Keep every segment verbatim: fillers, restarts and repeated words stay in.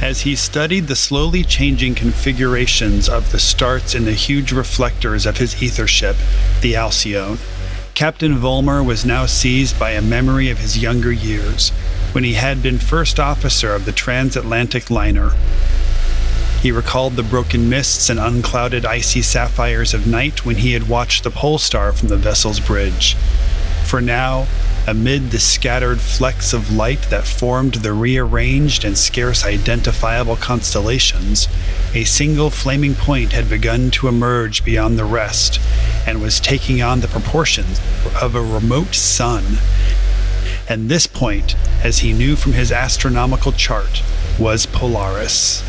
As he studied the slowly changing configurations of the starts in the huge reflectors of his ether ship, the Alcyone, Captain Vollmer was now seized by a memory of his younger years, when he had been first officer of the transatlantic liner. He recalled the broken mists and unclouded icy sapphires of night when he had watched the pole star from the vessel's bridge. For now, amid the scattered flecks of light that formed the rearranged and scarce identifiable constellations, a single flaming point had begun to emerge beyond the rest, and was taking on the proportions of a remote sun. And this point, as he knew from his astronomical chart, was Polaris.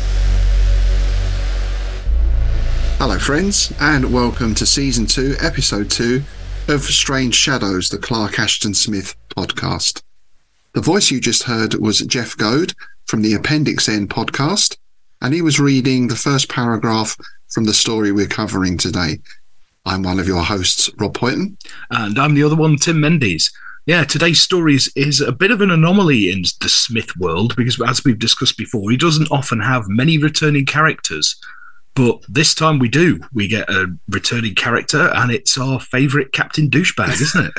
Hello friends, and welcome to Season two, Episode two of Strange Shadows, the Clark Ashton Smith podcast. The voice you just heard was Jeff Goad from the Appendix N podcast, and he was reading the first paragraph from the story we're covering today. I'm one of your hosts, Rob Hoyton. And I'm the other one, Tim Mendes. Yeah, today's story is, is a bit of an anomaly in the Smith world because, as we've discussed before, he doesn't often have many returning characters. But this time we do. We get a returning character, and it's our favourite Captain Douchebag, isn't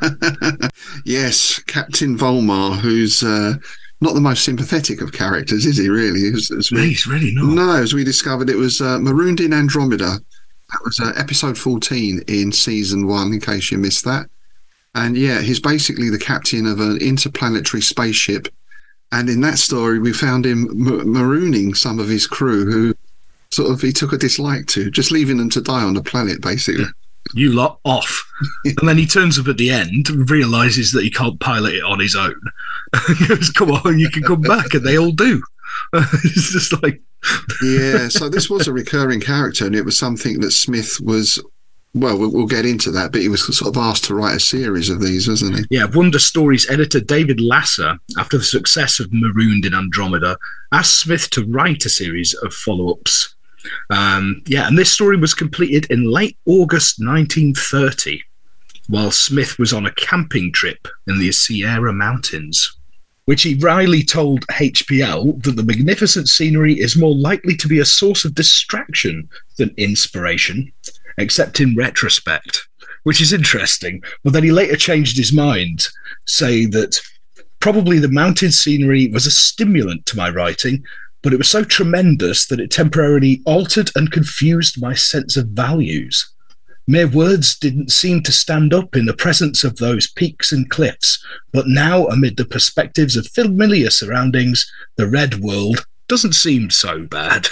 it? Yes, Captain Vollmer, who's uh, not the most sympathetic of characters, is he, really? As, as we, He's really not. No, as we discovered, it was uh, Marooned in Andromeda. That was uh, episode fourteen in season one, in case you missed that. And yeah, he's basically the captain of an interplanetary spaceship. And in that story, we found him ma- marooning some of his crew who sort of he took a dislike to, just leaving them to die on the planet, basically. You lot off. And then he turns up at the end and realises that he can't pilot it on his own. He goes, come on, you can come back. And they all do. It's just like... Yeah, so this was a recurring character, and it was something that Smith was... Well, we'll get into that, but he was sort of asked to write a series of these, wasn't he? Yeah, Wonder Stories editor David Lasser, after the success of Marooned in Andromeda, asked Smith to write a series of follow-ups. Um, yeah, and this story was completed in late August nineteen thirty, while Smith was on a camping trip in the Sierra Mountains, which he wryly told H P L that the magnificent scenery is more likely to be a source of distraction than inspiration, except in retrospect, which is interesting. But then he later changed his mind, saying that probably the mountain scenery was a stimulant to my writing, but it was so tremendous that it temporarily altered and confused my sense of values. Mere words didn't seem to stand up in the presence of those peaks and cliffs, but now, amid the perspectives of familiar surroundings, the red world doesn't seem so bad.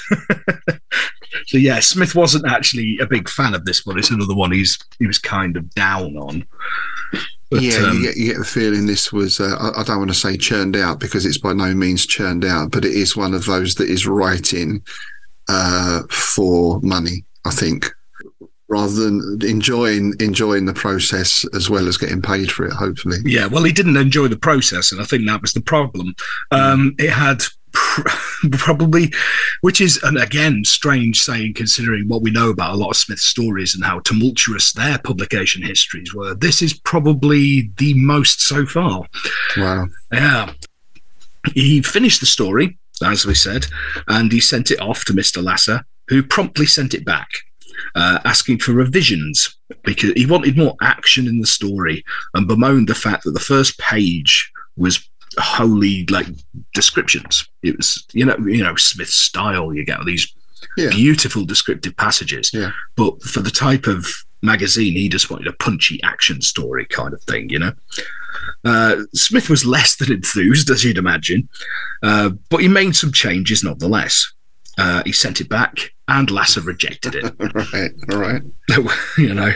So yeah, Smith wasn't actually a big fan of this one. It's another one he's he was kind of down on. But, yeah, um, you, get, you get the feeling this was, uh, I, I don't want to say churned out because it's by no means churned out, but it is one of those that is writing uh, for money, I think, rather than enjoying enjoying the process as well as getting paid for it, hopefully. Yeah, well, he didn't enjoy the process, and I think that was the problem. Um, it had pr- probably, which is, and again, strange saying considering what we know about a lot of Smith's stories and how tumultuous their publication histories were. This is probably the most so far. Wow. Yeah. He finished the story, as we said, and he sent it off to Mister Lasser, who promptly sent it back. Uh, asking for revisions because he wanted more action in the story and bemoaned the fact that the first page was wholly like descriptions. It was, you know, you know, Smith's style. You get these yeah. beautiful descriptive passages, yeah. but for the type of magazine, he just wanted a punchy action story kind of thing, you know. Uh, Smith was less than enthused, as you'd imagine, uh, but he made some changes nonetheless. Uh, he sent it back, and Lasser rejected it. Right, all right. You know,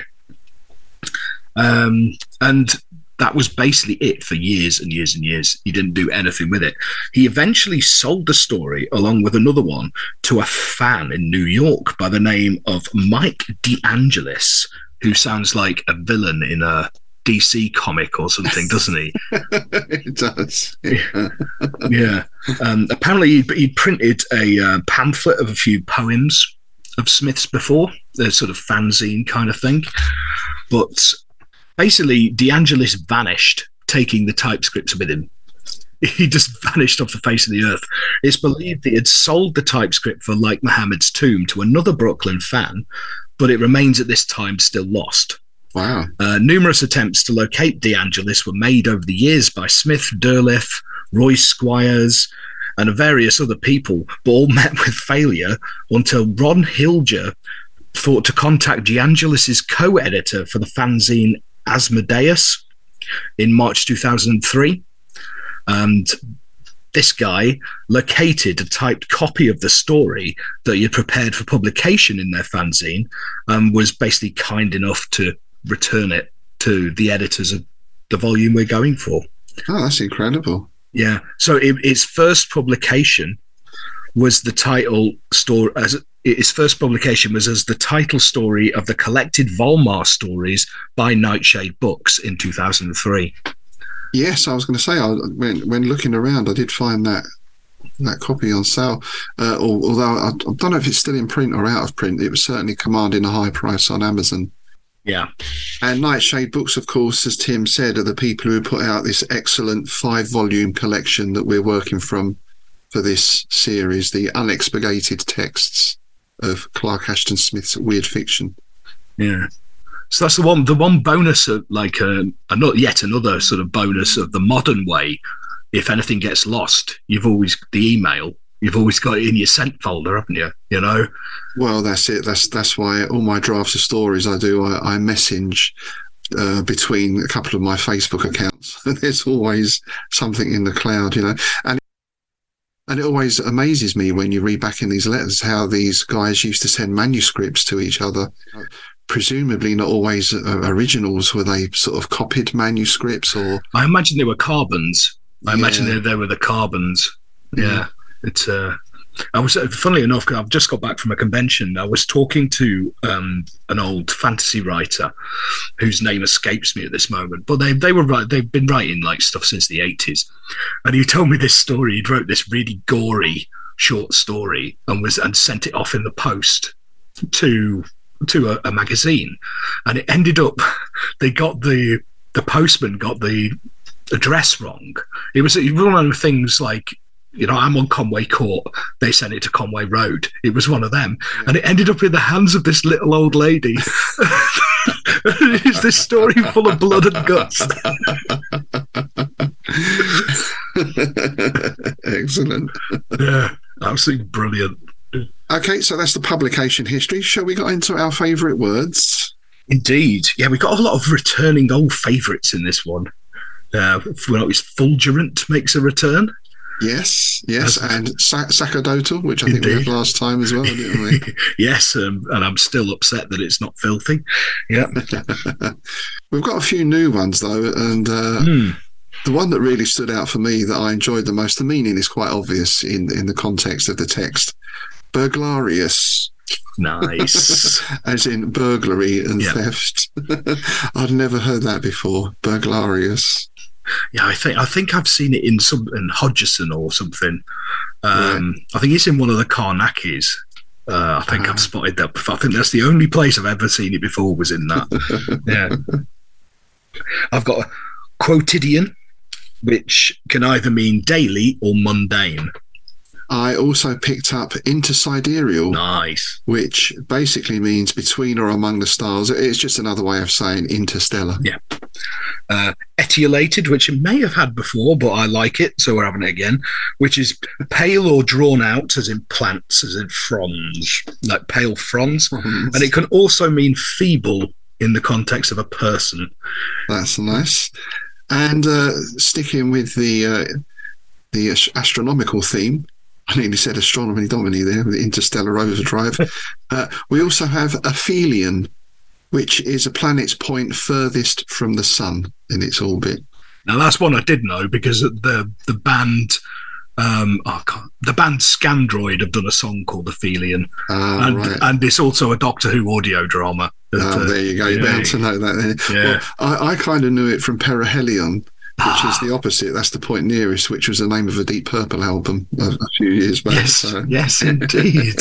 um, and that was basically it for years and years and years. He didn't do anything with it. He eventually sold the story along with another one to a fan in New York by the name of Mike DeAngelis, who sounds like a villain in a D C comic or something, doesn't he? It does. Yeah. yeah. Um, apparently, he'd, he'd printed a uh, pamphlet of a few poems of Smith's before, a sort of fanzine kind of thing. But basically, DeAngelis vanished, taking the typescripts with him. he just vanished off the face of the earth. It's believed he had sold the typescript for Like Muhammad's Tomb to another Brooklyn fan, but it remains at this time still lost. Wow. Uh, numerous attempts to locate DeAngelis were made over the years by Smith, Derleth, Roy Squires, and various other people, but all met with failure until Ron Hilger thought to contact DeAngelis' co-editor for the fanzine Asmodeus in March two thousand three. And this guy located a typed copy of the story that he had prepared for publication in their fanzine and was basically kind enough to return it to the editors of the volume we're going for. Oh, that's incredible. Yeah. So it, its first publication was the title story. As its first publication was as the title story of the collected Volmar stories by Nightshade Books in two thousand three. Yes, I was going to say, I, when when looking around, I did find that that copy on sale. Uh, although I, I don't know if it's still in print or out of print, it was certainly commanding a high price on Amazon. Yeah. And Nightshade Books, of course, as Tim said, are the people who put out this excellent five-volume collection that we're working from for this series, the unexpurgated texts of Clark Ashton Smith's weird fiction. Yeah. So that's the one, the one bonus, of, like uh, another, yet another sort of bonus of the modern way. If anything gets lost, you've always the email. You've always got it in your sent folder, haven't you? You know. Well, that's it. That's that's why all my drafts of stories I do, I, I message uh, between a couple of my Facebook accounts. There's always something in the cloud, you know. And and it always amazes me when you read back in these letters how these guys used to send manuscripts to each other. Presumably not always uh, originals. Were they sort of copied manuscripts, or? I imagine they were carbons. I yeah. imagine they, they were the carbons. Yeah. yeah. It's uh, I was uh, funnily enough, I've just got back from a convention. I was talking to um, an old fantasy writer whose name escapes me at this moment, but they they were right. They've been writing like stuff since the eighties, and he told me this story. He'd wrote this really gory short story and was and sent it off in the post to to a, a magazine, and it ended up they got the the postman got the address wrong. It was, it was one of the things like, you know, I'm on Conway Court, they sent it to Conway Road. It was one of them. Yeah. And it ended up in the hands of this little old lady. It's this story full of blood and guts. Excellent. Yeah, absolutely brilliant. Okay, so that's the publication history. Shall we go into our favourite words? Indeed. Yeah, we've got a lot of returning old favourites in this one. Uh, well, it's Fulgurant makes a return. Yes, yes, As, and sa- Sacerdotal, which I think indeed. we had last time as well, didn't we? Yes, um, and I'm still upset that it's not filthy. Yeah. We've got a few new ones, though, and uh, mm. the one that really stood out for me that I enjoyed the most, the meaning is quite obvious in, in the context of the text. Burglarious. Nice. As in burglary and yep. theft. I'd never heard that before. Burglarious. Yeah, I think I think I've seen it in some in Hodgson or something. Um, right. I think it's in one of the Karnakis. Uh, I think uh-huh. I've spotted that before. I think that's the only place I've ever seen it before was in that. Yeah. I've got a quotidian, which can either mean daily or mundane. I also picked up intersidereal, nice, which basically means between or among the stars. It's just another way of saying interstellar. Yeah. Uh, etiolated, which it may have had before, but I like it, so we're having it again, which is pale or drawn out, as in plants, as in fronds, like pale fronds. fronds. And it can also mean feeble in the context of a person. That's nice. And uh, sticking with the uh, the astronomical theme, I nearly said astronomy domini there with interstellar overdrive. uh, we also have aphelion, which is a planet's point furthest from the sun in its orbit. Now that's one I did know because the the band, um, oh God, the band Scandroid have done a song called Aphelion, ah, and right. and it's also a Doctor Who audio drama. That, oh, uh, there you go. You're yeah, bound to know that. Then. Yeah. Well, I, I kind of knew it from Perihelion, which is the opposite. That's the point nearest, which was the name of a Deep Purple album a, a few years back. Yes, so. yes, indeed.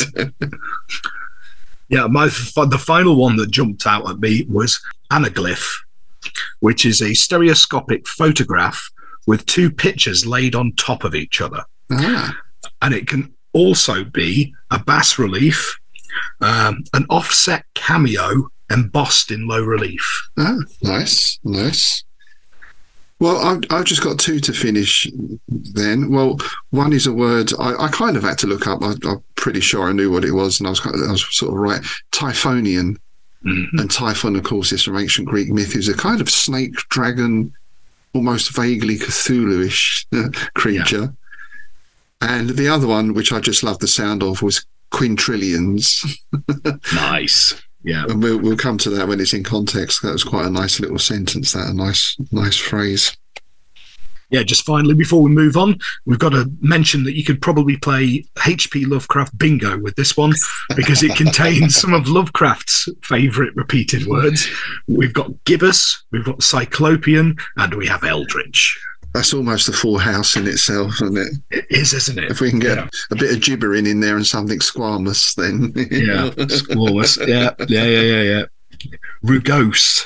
Yeah, my the final one that jumped out at me was anaglyph, which is a stereoscopic photograph with two pictures laid on top of each other. Ah. And it can also be a bas relief, um, an offset cameo embossed in low relief. Ah, nice, nice. Well, I've, I've just got two to finish then. Well, one is a word I, I kind of had to look up. I, I'm pretty sure I knew what it was, and I was, kind of, I was sort of right. Typhonian. Mm-hmm. And Typhon, of course, is from ancient Greek myth, who's a kind of snake, dragon, almost vaguely Cthulhu-ish uh, creature. Yeah. And the other one, which I just loved the sound of, was quintillions. Nice. Yeah, and we'll we'll come to that when it's in context. That was quite a nice little sentence. That a nice nice phrase. Yeah, just finally, before we move on, we've got to mention that you could probably play H P Lovecraft bingo with this one because it contains some of Lovecraft's favourite repeated words. We've got gibbous, we've got cyclopean, and we have eldritch. That's almost a full house in itself, isn't it? It is, isn't it? If we can get yeah. a bit of gibbering in there and something squamous, then... yeah, squamous. Yeah, yeah, yeah, yeah, yeah. Rugose.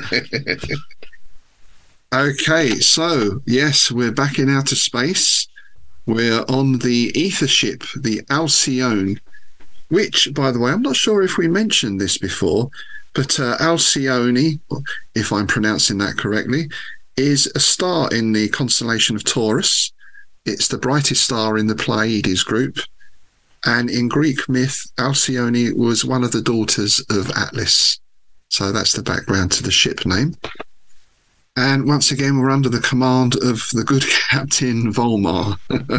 Okay, so, yes, we're back in outer space. We're on the ether ship, the Alcyone, which, by the way, I'm not sure if we mentioned this before, but uh, Alcyone, if I'm pronouncing that correctly, is a star in the constellation of Taurus. It's the brightest star in the Pleiades group. And in Greek myth, Alcyone was one of the daughters of Atlas. So that's the background to the ship name. And once again, we're under the command of the good Captain Volmar.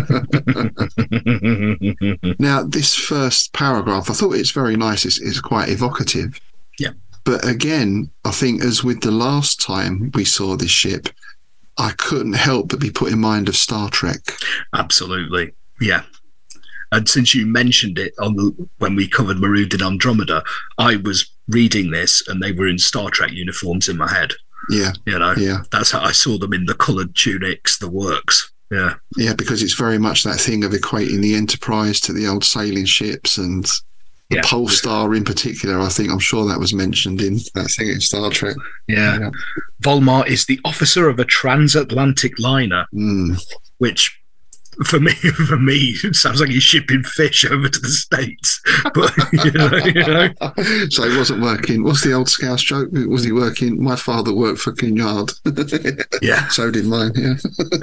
Now, this first paragraph, I thought it's very nice. It's, it's quite evocative. Yeah. But again, I think as with the last time we saw this ship, I couldn't help but be put in mind of Star Trek. Absolutely. Yeah. And since you mentioned it on the, when we covered Marooned in Andromeda, I was reading this and they were in Star Trek uniforms in my head. Yeah. You know, yeah. That's how I saw them in the coloured tunics, the works. Yeah. Yeah, because it's very much that thing of equating the Enterprise to the old sailing ships and the yeah. Pole Star in particular. I think, I'm sure that was mentioned in that thing in Star Trek. Yeah. yeah. Volmar is the officer of a transatlantic liner, mm. which for me, for me, it sounds like he's shipping fish over to the States. But, you know, you know. So he wasn't working. What's the old Scouse joke? Was he working? My father worked for Cunard. Yeah. So did mine, yeah.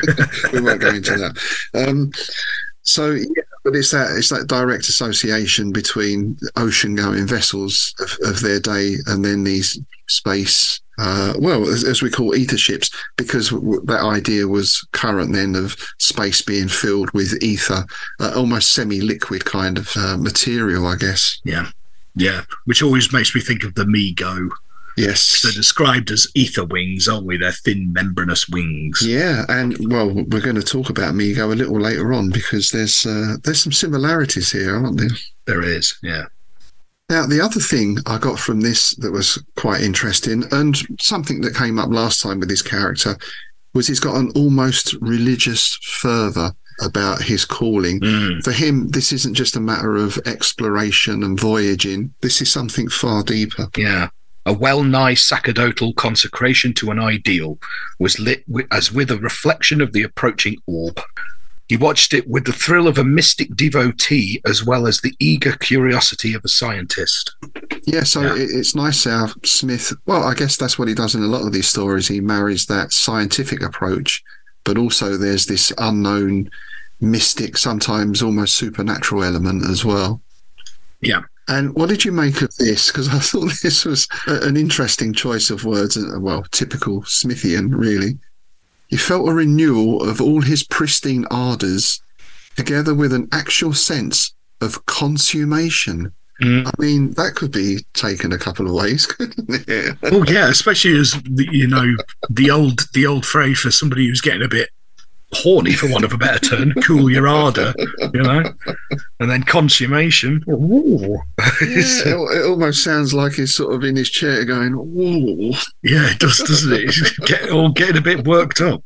We won't go into that. Um, so, yeah, but it's that it's that direct association between ocean-going vessels of, of their day and then these space, uh, well, as, as we call ether ships, because w- that idea was current then of space being filled with ether, uh, almost semi-liquid kind of uh, material, I guess. Yeah, yeah, which always makes me think of the MeGo. Yes. They're described as ether wings, aren't we? They're thin, membranous wings. Yeah, and, well, we're going to talk about MeGo a little later on because there's uh, there's some similarities here, aren't there? There is, yeah. Now, the other thing I got from this that was quite interesting, and something that came up last time with his character, was he's got an almost religious fervour about his calling. Mm. For him, this isn't just a matter of exploration and voyaging. This is something far deeper. Yeah. A well-nigh sacerdotal consecration to an ideal was lit as with a reflection of the approaching orb. He watched it with the thrill of a mystic devotee as well as the eager curiosity of a scientist. Yeah, so yeah. It, it's nice how Smith, well, I guess that's what he does in a lot of these stories. He marries that scientific approach, but also there's this unknown, mystic, sometimes almost supernatural element as well. Yeah. And what did you make of this? Because I thought this was a, an interesting choice of words. Well, typical Smithian, really. He felt a renewal of all his pristine ardours, together with an actual sense of consummation. Mm. I mean, that could be taken a couple of ways, couldn't it? Oh yeah, especially as the, you know the old the old phrase for somebody who's getting a bit horny, for want of a better term, cool your ardour, you know, and then consummation. Ooh. Yeah, it, it almost sounds like he's sort of in his chair going, "Ooh." Yeah, it does, doesn't it? He's get, all getting a bit worked up.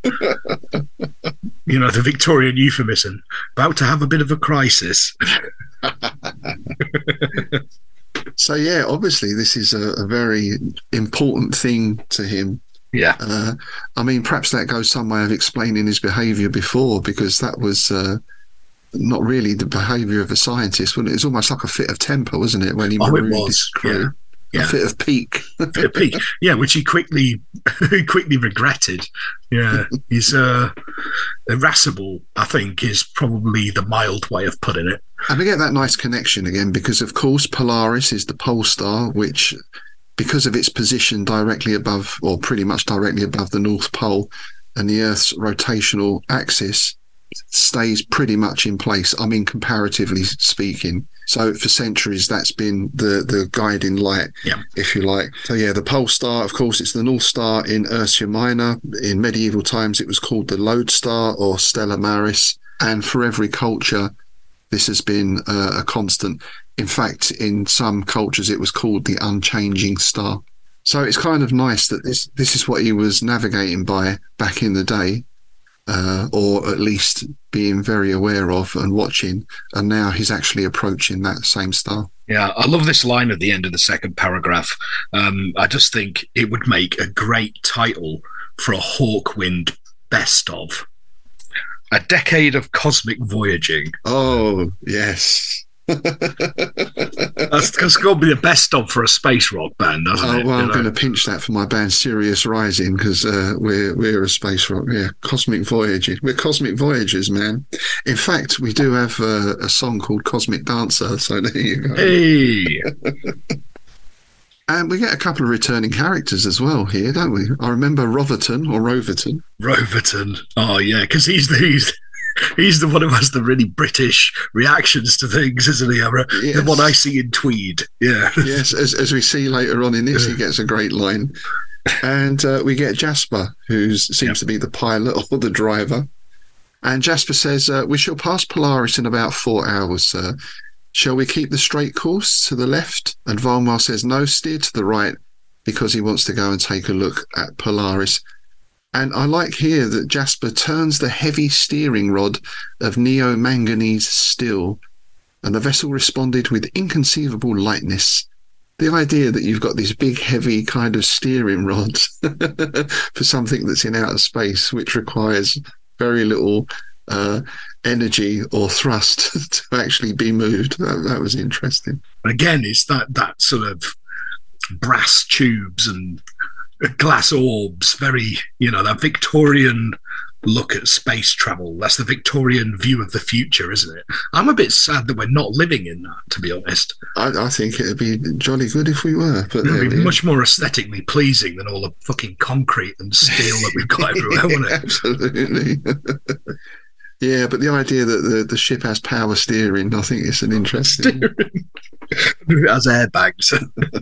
You know, the Victorian euphemism, about to have a bit of a crisis. So yeah, obviously this is a, a very important thing to him. Yeah. Uh, I mean, perhaps that goes some way of explaining his behaviour before, because that was uh, not really the behaviour of a scientist. It was almost like a fit of temper, wasn't it, when he Oh, it marooned was. his crew? Yeah. Yeah. A fit of pique. Fit of pique. Yeah, which he quickly quickly regretted. Yeah, he's uh, irascible, I think, is probably the mild way of putting it. And we get that nice connection again because, of course, Polaris is the pole star, which, because of its position directly above, or pretty much directly above the North Pole and the Earth's rotational axis, stays pretty much in place. I mean, comparatively speaking. So for centuries, that's been the, the guiding light, yeah. if you like. So yeah, the pole star, of course, it's the North Star in Ursa Minor. In medieval times, it was called the Lodestar or Stella Maris. And for every culture, this has been uh, a constant. In fact, in some cultures, it was called the Unchanging Star. So it's kind of nice that this, this is what he was navigating by back in the day. Uh, or at least being very aware of and watching, and now he's actually approaching that same star. Yeah, I love this line at the end of the second paragraph. Um, I just think it would make a great title for a Hawkwind best of. A decade of cosmic voyaging. Oh, yes. That's, that's got to be the best of for a space rock band, doesn't oh, it? well, you I'm know? going to pinch that for my band Sirius Rising, because uh, we're we're a space rock. Yeah, cosmic voyaging. We're cosmic voyagers, man. In fact, we do have uh, a song called Cosmic Dancer. So there you go. Hey. And we get a couple of returning characters as well here, don't we? I remember Roverton or Roverton. Roverton. Oh yeah, because he's the he's, he's the one who has the really British reactions to things, isn't he? Yes. The one I see in Tweed. Yeah. Yes, as as we see later on in this, he gets a great line. And uh, we get Jasper, who seems yep. to be the pilot or the driver. And Jasper says, uh, "We shall pass Polaris in about four hours, sir. Shall we keep the straight course to the left?" And Volmar says, "No, steer to the right," because he wants to go and take a look at Polaris. And I like here that Jasper turns the heavy steering rod of neo-manganese steel, and the vessel responded with inconceivable lightness. The idea that you've got these big, heavy kind of steering rods for something that's in outer space, which requires very little uh, energy or thrust to actually be moved. That, that was interesting. Again, it's that, that sort of brass tubes and glass orbs, very, you know, that Victorian look at space travel. That's the Victorian view of the future, isn't it? I'm a bit sad that we're not living in that, to be honest. I, I think it'd be jolly good if we were. But it would be we much more aesthetically pleasing than all the fucking concrete and steel that we've got everywhere, wouldn't it? Absolutely. Yeah, but the idea that the, the ship has power steering, I think it's an interesting... It has airbags.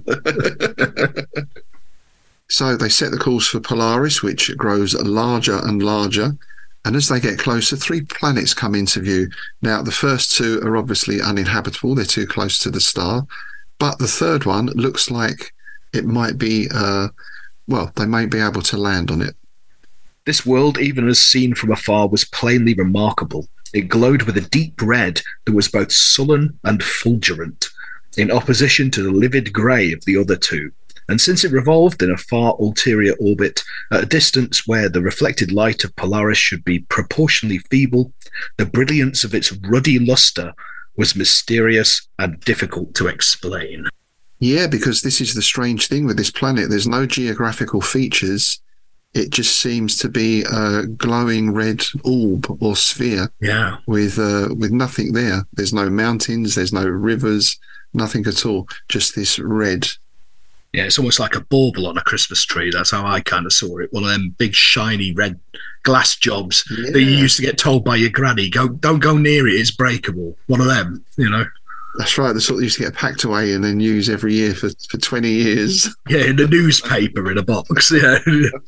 So they set the course for Polaris, which grows larger and larger. And as they get closer, three planets come into view. Now, the first two are obviously uninhabitable. They're too close to the star. But the third one looks like it might be, uh, well, they may be able to land on it. This world, even as seen from afar, was plainly remarkable. It glowed with a deep red that was both sullen and fulgurant, in opposition to the livid grey of the other two. And since it revolved in a far ulterior orbit, at a distance where the reflected light of Polaris should be proportionally feeble, the brilliance of its ruddy lustre was mysterious and difficult to explain. Yeah, because this is the strange thing with this planet. There's no geographical features. It just seems to be a glowing red orb or sphere. Yeah. With uh, with nothing there. There's no mountains, there's no rivers, nothing at all. Just this red. Yeah, it's almost like a bauble on a Christmas tree. That's how I kind of saw it. One of them big, shiny red glass jobs yeah. that you used to get told by your granny, "Go, don't go near it, it's breakable." One of them, you know. That's right. The sort that used to get packed away and then use every year for, for twenty years. Yeah, in the newspaper in a box. Yeah.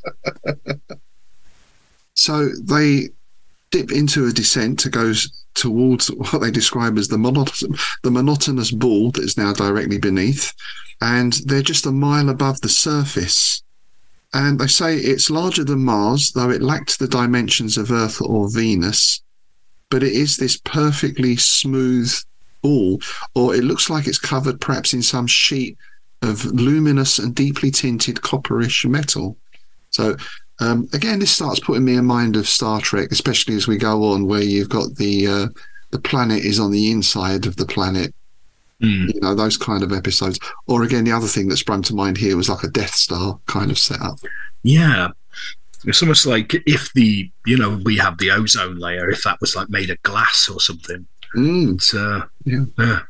So they dip into a descent to go towards what they describe as the monotonous, the monotonous ball that is now directly beneath. And they're just a mile above the surface. And they say it's larger than Mars, though it lacked the dimensions of Earth or Venus. But it is this perfectly smooth ball, or it looks like it's covered perhaps in some sheet of luminous and deeply tinted copperish metal. So um, again, this starts putting me in mind of Star Trek, especially as we go on, where you've got the uh, the planet is on the inside of the planet. Mm. You know, those kind of episodes. Or again, the other thing that sprung to mind here was like a Death Star kind of setup. Yeah. It's almost like if the, you know, we have the ozone layer, if that was like made of glass or something. Mm. It's, uh, yeah. yeah.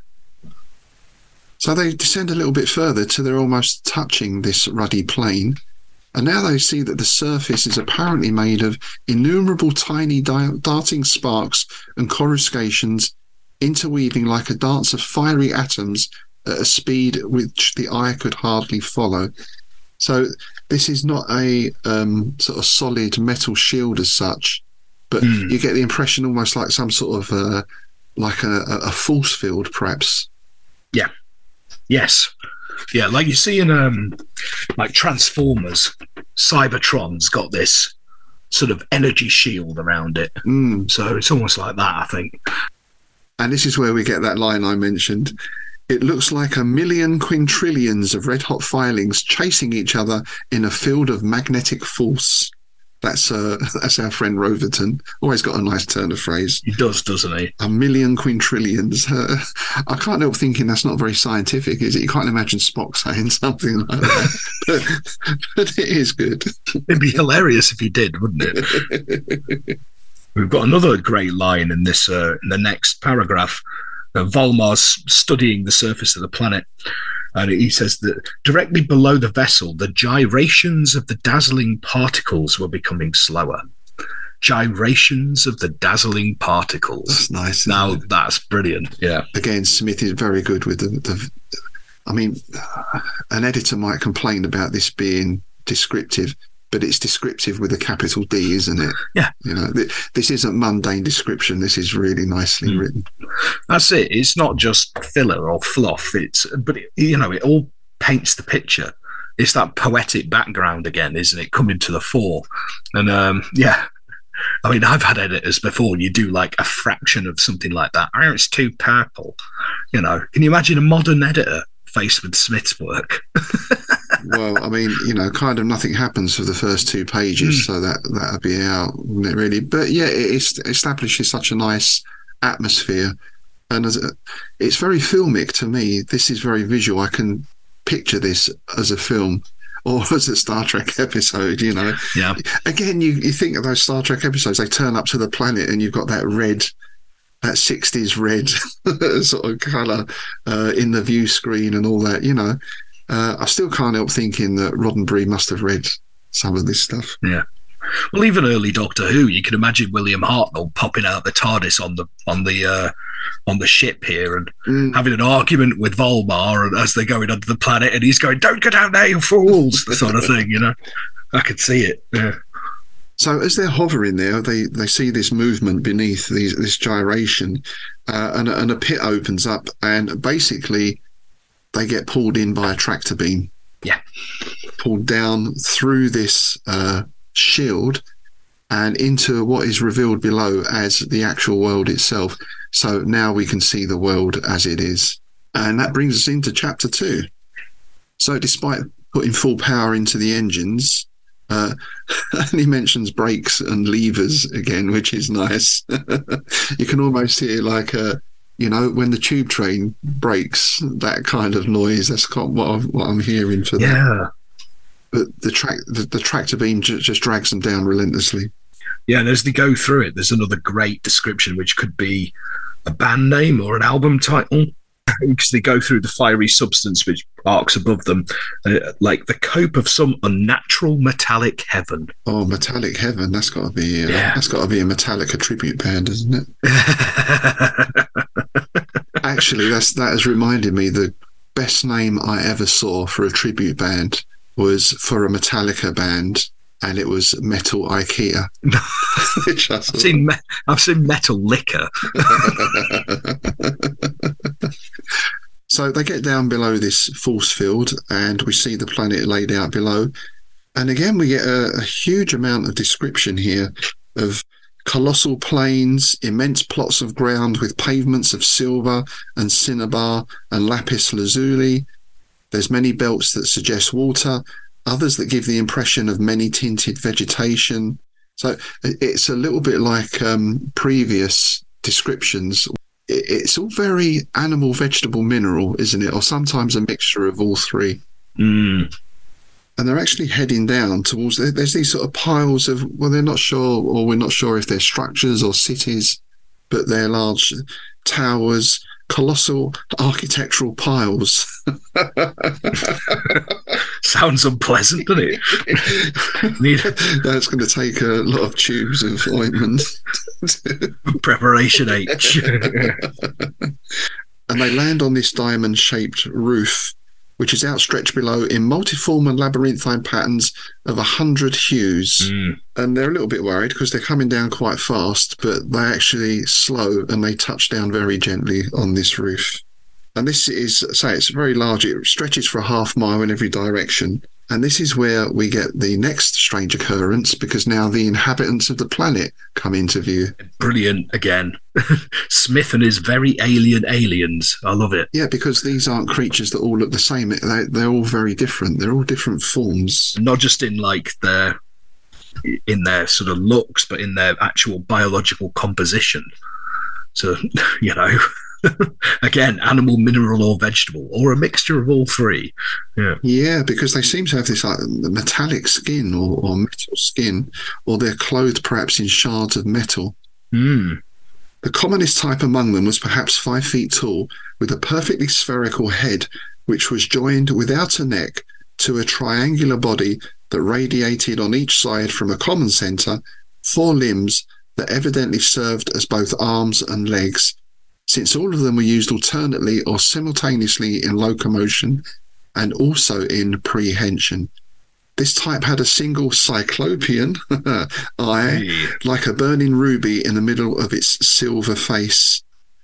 So they descend a little bit further till they're almost touching this ruddy plain. And now they see that the surface is apparently made of innumerable tiny di- darting sparks and coruscations interweaving like a dance of fiery atoms at a speed which the eye could hardly follow. So this is not a um, sort of solid metal shield as such, but mm. you get the impression almost like some sort of uh, like a, a force field, perhaps. Yeah. Yes. Yeah, like you see in um, like Transformers, Cybertron's got this sort of energy shield around it. Mm. So it's almost like that, I think. And this is where we get that line I mentioned. It looks like a million quintillions of red-hot filings chasing each other in a field of magnetic force. That's uh, that's our friend Roverton. Always got a nice turn of phrase. He does, doesn't he? A million quintillions. Uh, I can't help thinking that's not very scientific, is it? You can't imagine Spock saying something like that. but, but it is good. It'd be hilarious if he did, wouldn't it? We've got another great line in this uh, in the next paragraph. Uh, Volmar's studying the surface of the planet, and he says that directly below the vessel, the gyrations of the dazzling particles were becoming slower. Gyrations of the dazzling particles. That's nice. Now that's brilliant. Yeah. Again, Smith is very good with the. the I mean, an editor might complain about this being descriptive, but it's descriptive with a capital D, isn't it? Yeah. You know, th- this isn't mundane description. This is really nicely mm. written. That's it. It's not just filler or fluff. It's, but it, you know, it all paints the picture. It's that poetic background again, isn't it? Coming to the fore. And um, yeah, I mean, I've had editors before. You do like a fraction of something like that. Oh, it's too purple. You know, can you imagine a modern editor faced with Smith's work? Well, I mean, you know, kind of nothing happens for the first two pages, mm. so that that would be out, wouldn't it, really? But yeah, it establishes such a nice atmosphere, and as a, it's very filmic to me. This is very visual. I can picture this as a film or as a Star Trek episode, you know. Yeah. Again, you, you think of those Star Trek episodes, they turn up to the planet and you've got that red, that sixties red sort of colour uh, in the view screen and all that, you know. Uh, I still can't help thinking that Roddenberry must have read some of this stuff. Yeah. Well, even early Doctor Who, you can imagine William Hartnell popping out the TARDIS on the on the uh, on the ship here and mm. having an argument with Volmar as they're going onto the planet, and he's going, "Don't go down there, you fools!" the sort of thing, you know. I could see it. Yeah. So as they're hovering there, they, they see this movement beneath these, this gyration, uh, and, and a pit opens up, and basically they get pulled in by a tractor beam. Yeah. Pulled down through this uh, shield and into what is revealed below as the actual world itself. So now we can see the world as it is. And that brings us into chapter two. So despite putting full power into the engines, uh, and he mentions brakes and levers again, which is nice. You can almost hear like a, you know, when the tube train brakes, that kind of noise. That's kind of what, I'm, what I'm hearing for that. Yeah. But the track, the, the tractor beam j- just drags them down relentlessly. Yeah, and as they go through it, there's another great description, which could be a band name or an album title, because they go through the fiery substance which arcs above them, uh, like the cope of some unnatural metallic heaven. Oh, metallic heaven! That's got to be uh, yeah. That's got to be a Metallica tribute band, isn't it? Actually, that's that has reminded me the best name I ever saw for a tribute band was for a Metallica band, and it was Metal IKEA. Which I've seen, me- I've seen Metal Liquor. So they get down below this force field, and we see the planet laid out below. And again, we get a, a huge amount of description here of colossal plains, immense plots of ground with pavements of silver and cinnabar and lapis lazuli. There's many belts that suggest water, others that give the impression of many tinted vegetation. So it's a little bit like um, previous descriptions. It's all very animal, vegetable, mineral, isn't it? Or sometimes a mixture of all three. Mm. And they're actually heading down towards, there's these sort of piles of, well, they're not sure, or we're not sure if they're structures or cities, but they're large towers, colossal architectural piles. Sounds unpleasant, doesn't it? Need That's going to take a lot of tubes of ointment. Preparation H. And they land on this diamond-shaped roof, which is outstretched below in multiform and labyrinthine patterns of a hundred hues. Mm. And they're a little bit worried because they're coming down quite fast, but they actually slow and they touch down very gently on this roof. And this is, say, it's very large. It stretches for a half mile in every direction. And this is where we get the next strange occurrence, because now the inhabitants of the planet come into view. Brilliant again. Smith and his very alien aliens. I love it. Yeah, because these aren't creatures that all look the same. They, they're all very different. They're all different forms. Not just in like their in their sort of looks, but in their actual biological composition. So, you know, again, animal, mineral, or vegetable, or a mixture of all three. Yeah, yeah, because they seem to have this like metallic skin or, or metal skin, or they're clothed perhaps in shards of metal. Mm. The commonest type among them was perhaps five feet tall, with a perfectly spherical head, which was joined without a neck to a triangular body that radiated on each side from a common centre, four limbs that evidently served as both arms and legs, since all of them were used alternately or simultaneously in locomotion and also in prehension. This type had a single cyclopean eye, Hey. like a burning ruby in the middle of its silver face.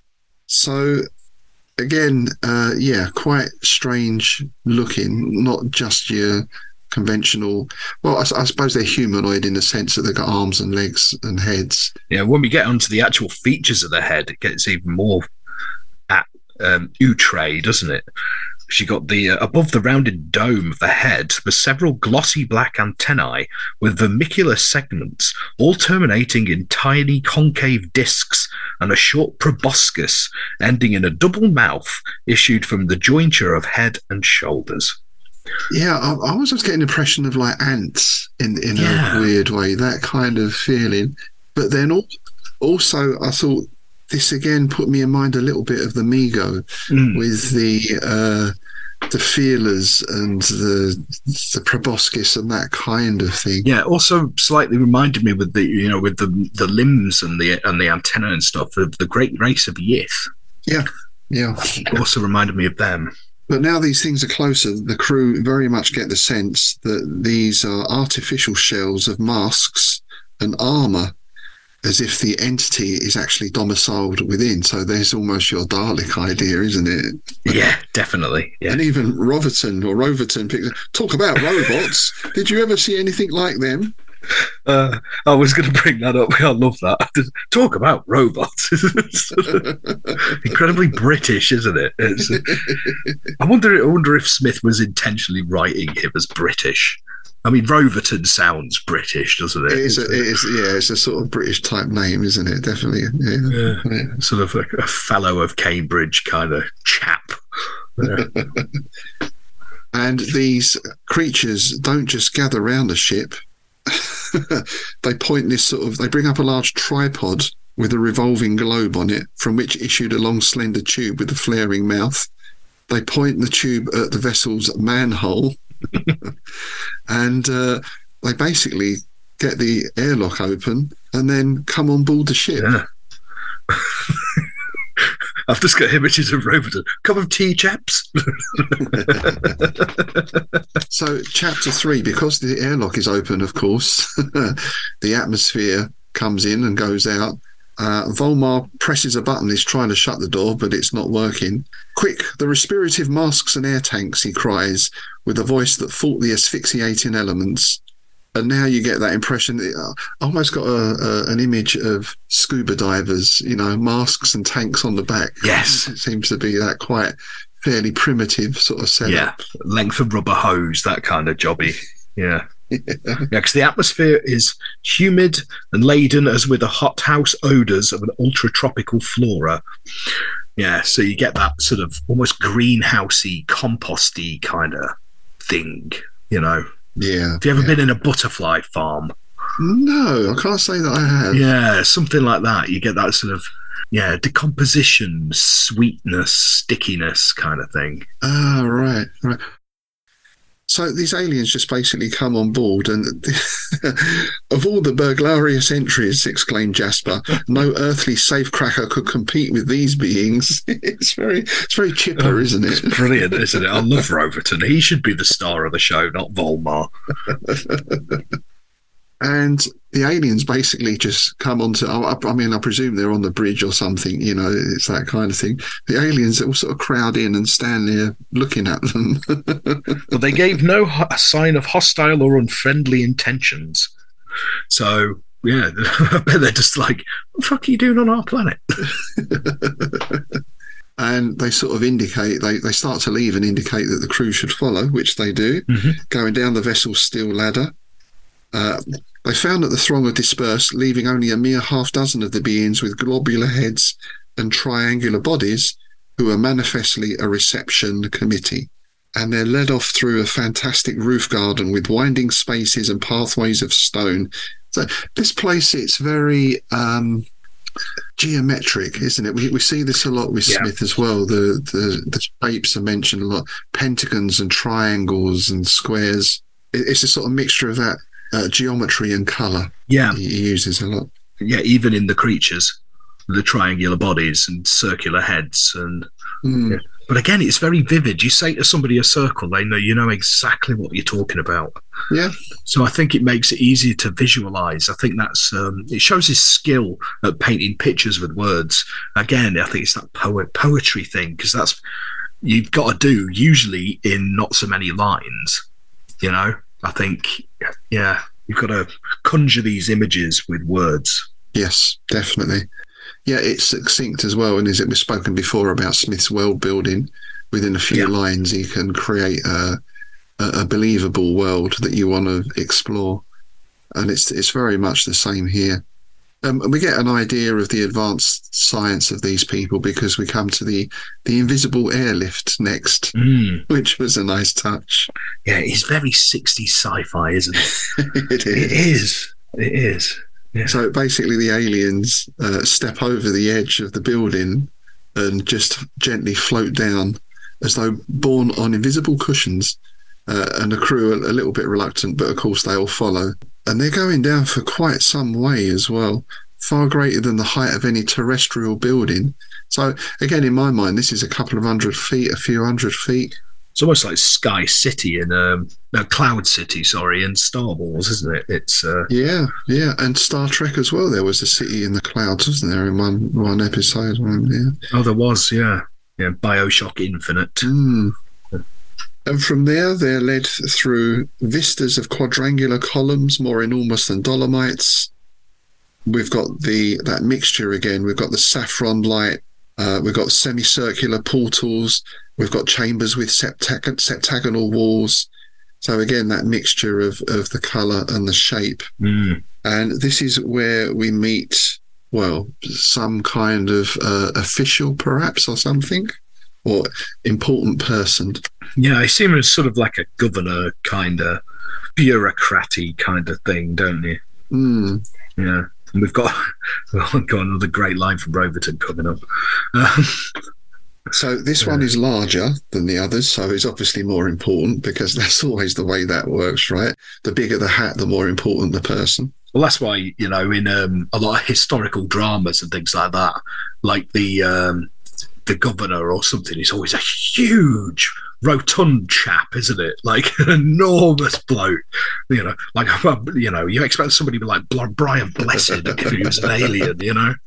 So, again, uh, yeah, quite strange looking, not just your conventional. Well, I, I suppose they're humanoid in the sense that they've got arms and legs and heads. Yeah, when we get onto the actual features of the head, it gets even more at um, outre, doesn't it? She got the uh, above the rounded dome of the head were several glossy black antennae with vermicular segments, all terminating in tiny concave discs, and a short proboscis ending in a double mouth issued from the jointure of head and shoulders. Yeah, I, I was just getting an impression of like ants in in Yeah. a weird way, that kind of feeling. But then al- also, I thought this again put me in mind a little bit of the Migo Mm. with the uh, the feelers and the the proboscis and that kind of thing. Yeah, also slightly reminded me with the you know with the the limbs and the and the antenna and stuff of the great race of Yith. Yeah, yeah. Also reminded me of them. But now these things are closer, the crew very much get the sense that these are artificial shells of masks and armour, as if the entity is actually domiciled within. So there's almost your Dalek idea, isn't it? Yeah, definitely. Yeah. And even Roverton or Roverton picks talk about robots. Did you ever see anything like them? Uh, I was going to bring that up. I love that. Talk about robots. Incredibly British, isn't it? It's, I wonder. I wonder if Smith was intentionally writing him as British. I mean, Roverton sounds British, doesn't it? It is, a, It's it is, yeah, it's a sort of British type name, isn't it? Definitely. Yeah. Yeah. Yeah. sort of like a fellow of Cambridge kind of chap. Yeah. And these creatures don't just gather around the ship. They point this sort of, they bring up a large tripod with a revolving globe on it, from which issued a long slender tube with a flaring mouth. They point the tube at the vessel's manhole, and uh, they basically get the airlock open and then come on board the ship. Yeah. I've just got images of Roverton. Cup of tea, chaps. So, chapter three, because the airlock is open, of course, the atmosphere comes in and goes out. Uh, Volmar presses a button. He's trying to shut the door, but it's not working. Quick, the respirative masks and air tanks, he cries, with a voice that fought the asphyxiating elements. And now you get that impression. I almost got a, a, an image of scuba divers, you know, masks and tanks on the back. Yes. It seems to be that quite fairly primitive sort of setup. Yeah, length of rubber hose, that kind of jobby. Yeah. Yeah, because the atmosphere is humid and laden as with the hothouse odours of an ultra-tropical flora. Yeah, so you get that sort of almost greenhousey, composty kind of thing, you know. Yeah. Have you ever yeah. been in a butterfly farm? No, I can't say that I have. Yeah, something like that. You get that sort of, yeah, decomposition, sweetness, stickiness kind of thing. Ah, right, right. So these aliens just basically come on board, and of all the burglarious entries, exclaimed Jasper, no earthly safecracker could compete with these beings. It's very, it's very chipper, Oh, isn't it? It's brilliant, isn't it? I love Roverton. He should be the star of the show, not Volmar. And the aliens basically just come onto, I, I mean, I presume they're on the bridge or something, you know, it's that kind of thing. The aliens all sort of crowd in and stand there looking at them. But they gave no ho- sign of hostile or unfriendly intentions. So, yeah, I bet they're just like, what the fuck are you doing on our planet? And they sort of indicate, they, they start to leave and indicate that the crew should follow, which they do, Mm-hmm. going down the vessel's steel ladder. Uh, they found that the throng had dispersed, leaving only a mere half dozen of the beings with globular heads and triangular bodies, who are manifestly a reception committee. And they're led off through a fantastic roof garden with winding spaces and pathways of stone. So this place, it's very um, geometric, isn't it? We we see this a lot with Yeah. Smith as well. The, the the shapes are mentioned a lot, pentagons and triangles and squares. It, it's a sort of mixture of that uh, geometry and colour. Yeah, He, he uses a lot. yeah, even in the creatures, the triangular bodies and circular heads. and Mm. yeah. But again, it's very vivid. You say to somebody a circle, they know, you know exactly what you're talking about. Yeah. So I think it makes it easier to visualize. I think that's um, it shows his skill at painting pictures with words. Again, I think it's that poet poetry thing, because that's you've got to do usually in not so many lines. You know, I think yeah, you've got to conjure these images with words. Yes, definitely. Yeah, it's succinct as well, and as it was spoken before about Smith's world building, within a few Yeah. lines he can create a, a, a believable world that you want to explore, and it's it's very much the same here. Um, and we get an idea of the advanced science of these people because we come to the the invisible airlift next, Mm. which was a nice touch. Yeah, it's very sixties sci-fi, isn't it? It is. It is. It is. Yeah. So basically, the aliens uh, step over the edge of the building and just gently float down as though borne on invisible cushions. Uh, and the crew are a little bit reluctant, but of course they all follow. And they're going down for quite some way as well, far greater than the height of any terrestrial building. So again, in my mind, this is a couple of hundred feet, a few hundred feet. It's almost like Sky City in um, no, Cloud City, sorry, in Star Wars, isn't it? It's uh, Yeah, yeah. And Star Trek as well. There was a city in the clouds, wasn't there, in one, one episode? One, yeah. oh, there was, yeah, yeah, BioShock Infinite. Mm. And from there, they're led through vistas of quadrangular columns, more enormous than Dolomites. We've got the that mixture again. We've got the saffron light. Uh, we've got semicircular portals. We've got chambers with septag- septagonal walls. So again, that mixture of, of the colour and the shape. Mm. And this is where we meet, well, some kind of uh, official, perhaps, or something, or important person. Yeah, I see him as sort of like a governor kind of bureaucraty kind of thing, don't you? Mm. Yeah. And we've got, well, we've got another great line from Roverton coming up. Um, So this one is larger than the others, so it's obviously more important because that's always the way that works, right? The bigger the hat, the more important the person. well, that's why, you know, in um, a lot of historical dramas and things like that, like the um, the governor or something is always a huge, rotund chap, isn't it? Like an enormous bloke, you know, like, you know, you expect somebody to be like Brian Blessed if he was an alien, you know?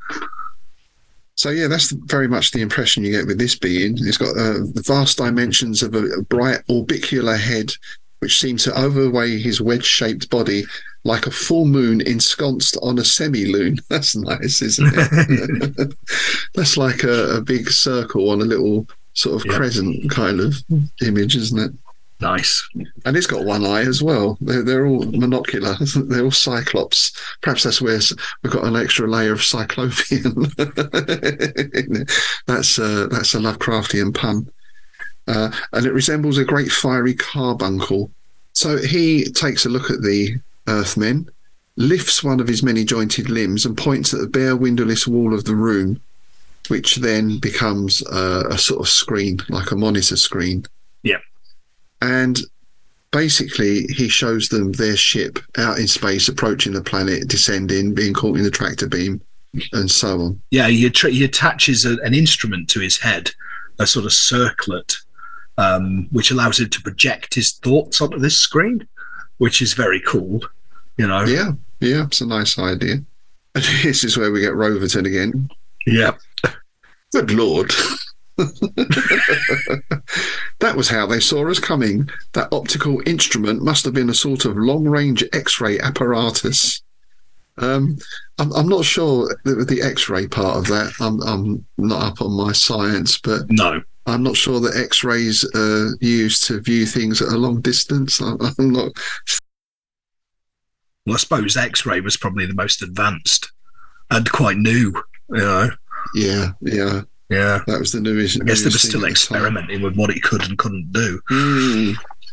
So yeah, that's very much the impression you get with this being. It's got uh, the vast dimensions of a, a bright orbicular head, which seems to overweigh his wedge-shaped body like a full moon ensconced on a semi-lune. That's nice, isn't it? That's like a, a big circle on a little sort of Yep. crescent kind of image, isn't it? Nice. And it's got one eye as well. They're, they're all monocular. They're all Cyclops. Perhaps that's where we've got an extra layer of Cyclopean. that's, uh, that's a Lovecraftian pun. Uh, and it resembles a great fiery carbuncle. So he takes a look at the Earthmen, lifts one of his many jointed limbs and points at the bare windowless wall of the room, which then becomes uh, a sort of screen, like a monitor screen. Yeah. And basically, he shows them their ship out in space, approaching the planet, descending, being caught in the tractor beam, and so on. Yeah, he, tra- he attaches a, an instrument to his head, a sort of circlet, um, which allows him to project his thoughts onto this screen, which is very cool, you know? Yeah, yeah, it's a nice idea. And this is where we get Roverton again. Yeah. Good Lord. That was how they saw us coming. That optical instrument must have been a sort of long-range X-ray apparatus. Um, I'm, I'm not sure the, the X-ray part of that. I'm, I'm not up on my science, but No. I'm not sure that X-rays are used to view things at a long distance. I'm, I'm not. Well, I suppose X-ray was probably the most advanced and quite new, you know? Yeah, yeah. Yeah. That was the newest. I guess they were newest thing still at the time. experimenting with what it could and couldn't do. Mm.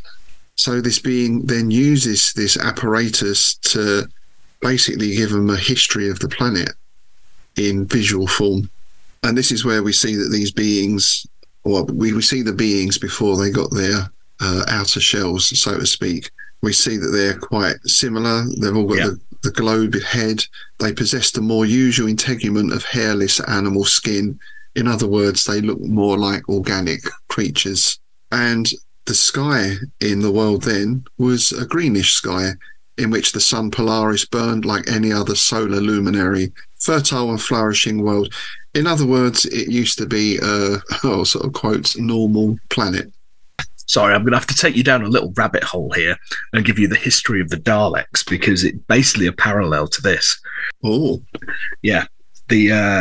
So this being then uses this apparatus to basically give them a history of the planet in visual form. And this is where we see that these beings, or we, we see the beings before they got their uh, outer shells, so to speak. We see that they're quite similar. They've all got Yeah. the, the globe head. They possess the more usual integument of hairless animal skin. In other words, they look more like organic creatures. And the sky in the world then was a greenish sky in which the sun Polaris burned like any other solar luminary, fertile and flourishing world. In other words, it used to be a, oh, sort of quotes, normal planet. Sorry, I'm going to have to take you down a little rabbit hole here and give you the history of the Daleks, because it's basically a parallel to this. Oh, Yeah. The... Uh,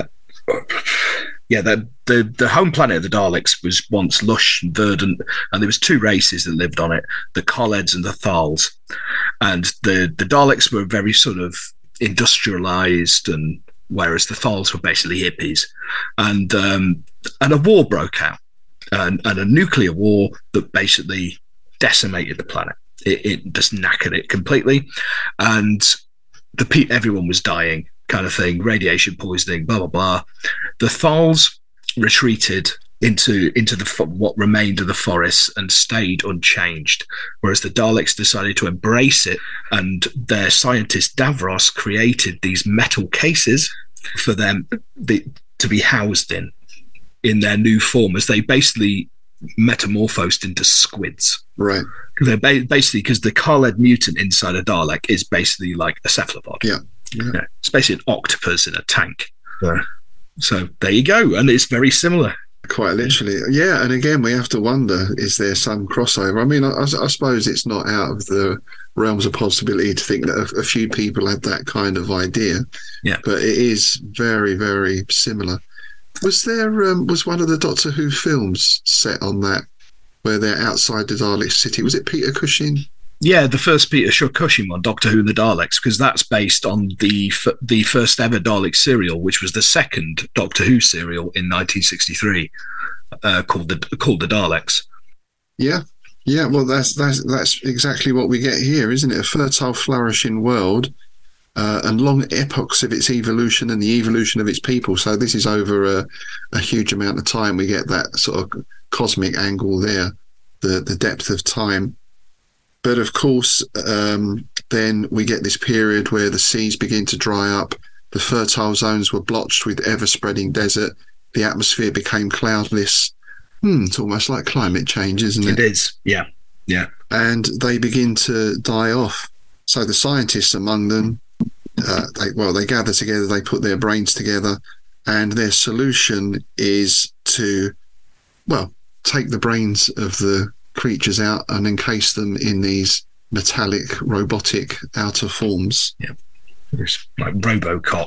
Yeah, the, the the home planet of the Daleks was once lush and verdant, and there was two races that lived on it, the Colleds and the Thals. And the, the Daleks were very sort of industrialized, and whereas the Thals were basically hippies. And um, and a war broke out, and, and a nuclear war that basically decimated the planet. It, it just knackered it completely. And the pe- everyone was dying, kind of thing, radiation poisoning, blah, blah, blah. The Thals retreated into into the what remained of the forests and stayed unchanged, whereas the Daleks decided to embrace it, and their scientist Davros created these metal cases for them the, to be housed in, in their new form, as they basically metamorphosed into squids. right. They're ba- basically, because the Khaled mutant inside a Dalek is basically like a cephalopod. Yeah. Yeah. Yeah, it's basically an octopus in a tank. Yeah. So there you go, and it's very similar. Quite literally. Yeah, and again, we have to wonder, is there some crossover? I mean, I, I suppose it's not out of the realms of possibility to think that a, a few people had that kind of idea. Yeah. But it is very, very similar. Was there, um, was one of the Doctor Who films set on that, where they're outside the Dalek city? Was it Peter Cushing? Yeah, the first Peter Shaw Cushing one, Doctor Who and the Daleks, because that's based on the f- the first ever Dalek serial, which was the second Doctor Who serial in nineteen sixty-three, uh, called the called the Daleks. Yeah. Yeah, well, that's that's that's exactly what we get here, isn't it? A fertile, flourishing world, uh, and long epochs of its evolution and the evolution of its people. So this is over a, a huge amount of time. We get that sort of cosmic angle there, the the depth of time. But of course, um, then we get this period where the seas begin to dry up. The fertile zones were blotched with ever-spreading desert. The atmosphere became cloudless. Hmm, it's almost like climate change, isn't it? It is, yeah, yeah. And they begin to die off. So the scientists among them, uh, they, well, they gather together, they put their brains together, and their solution is to, well, take the brains of the creatures out and encase them in these metallic, robotic outer forms. Yeah, it's like RoboCop.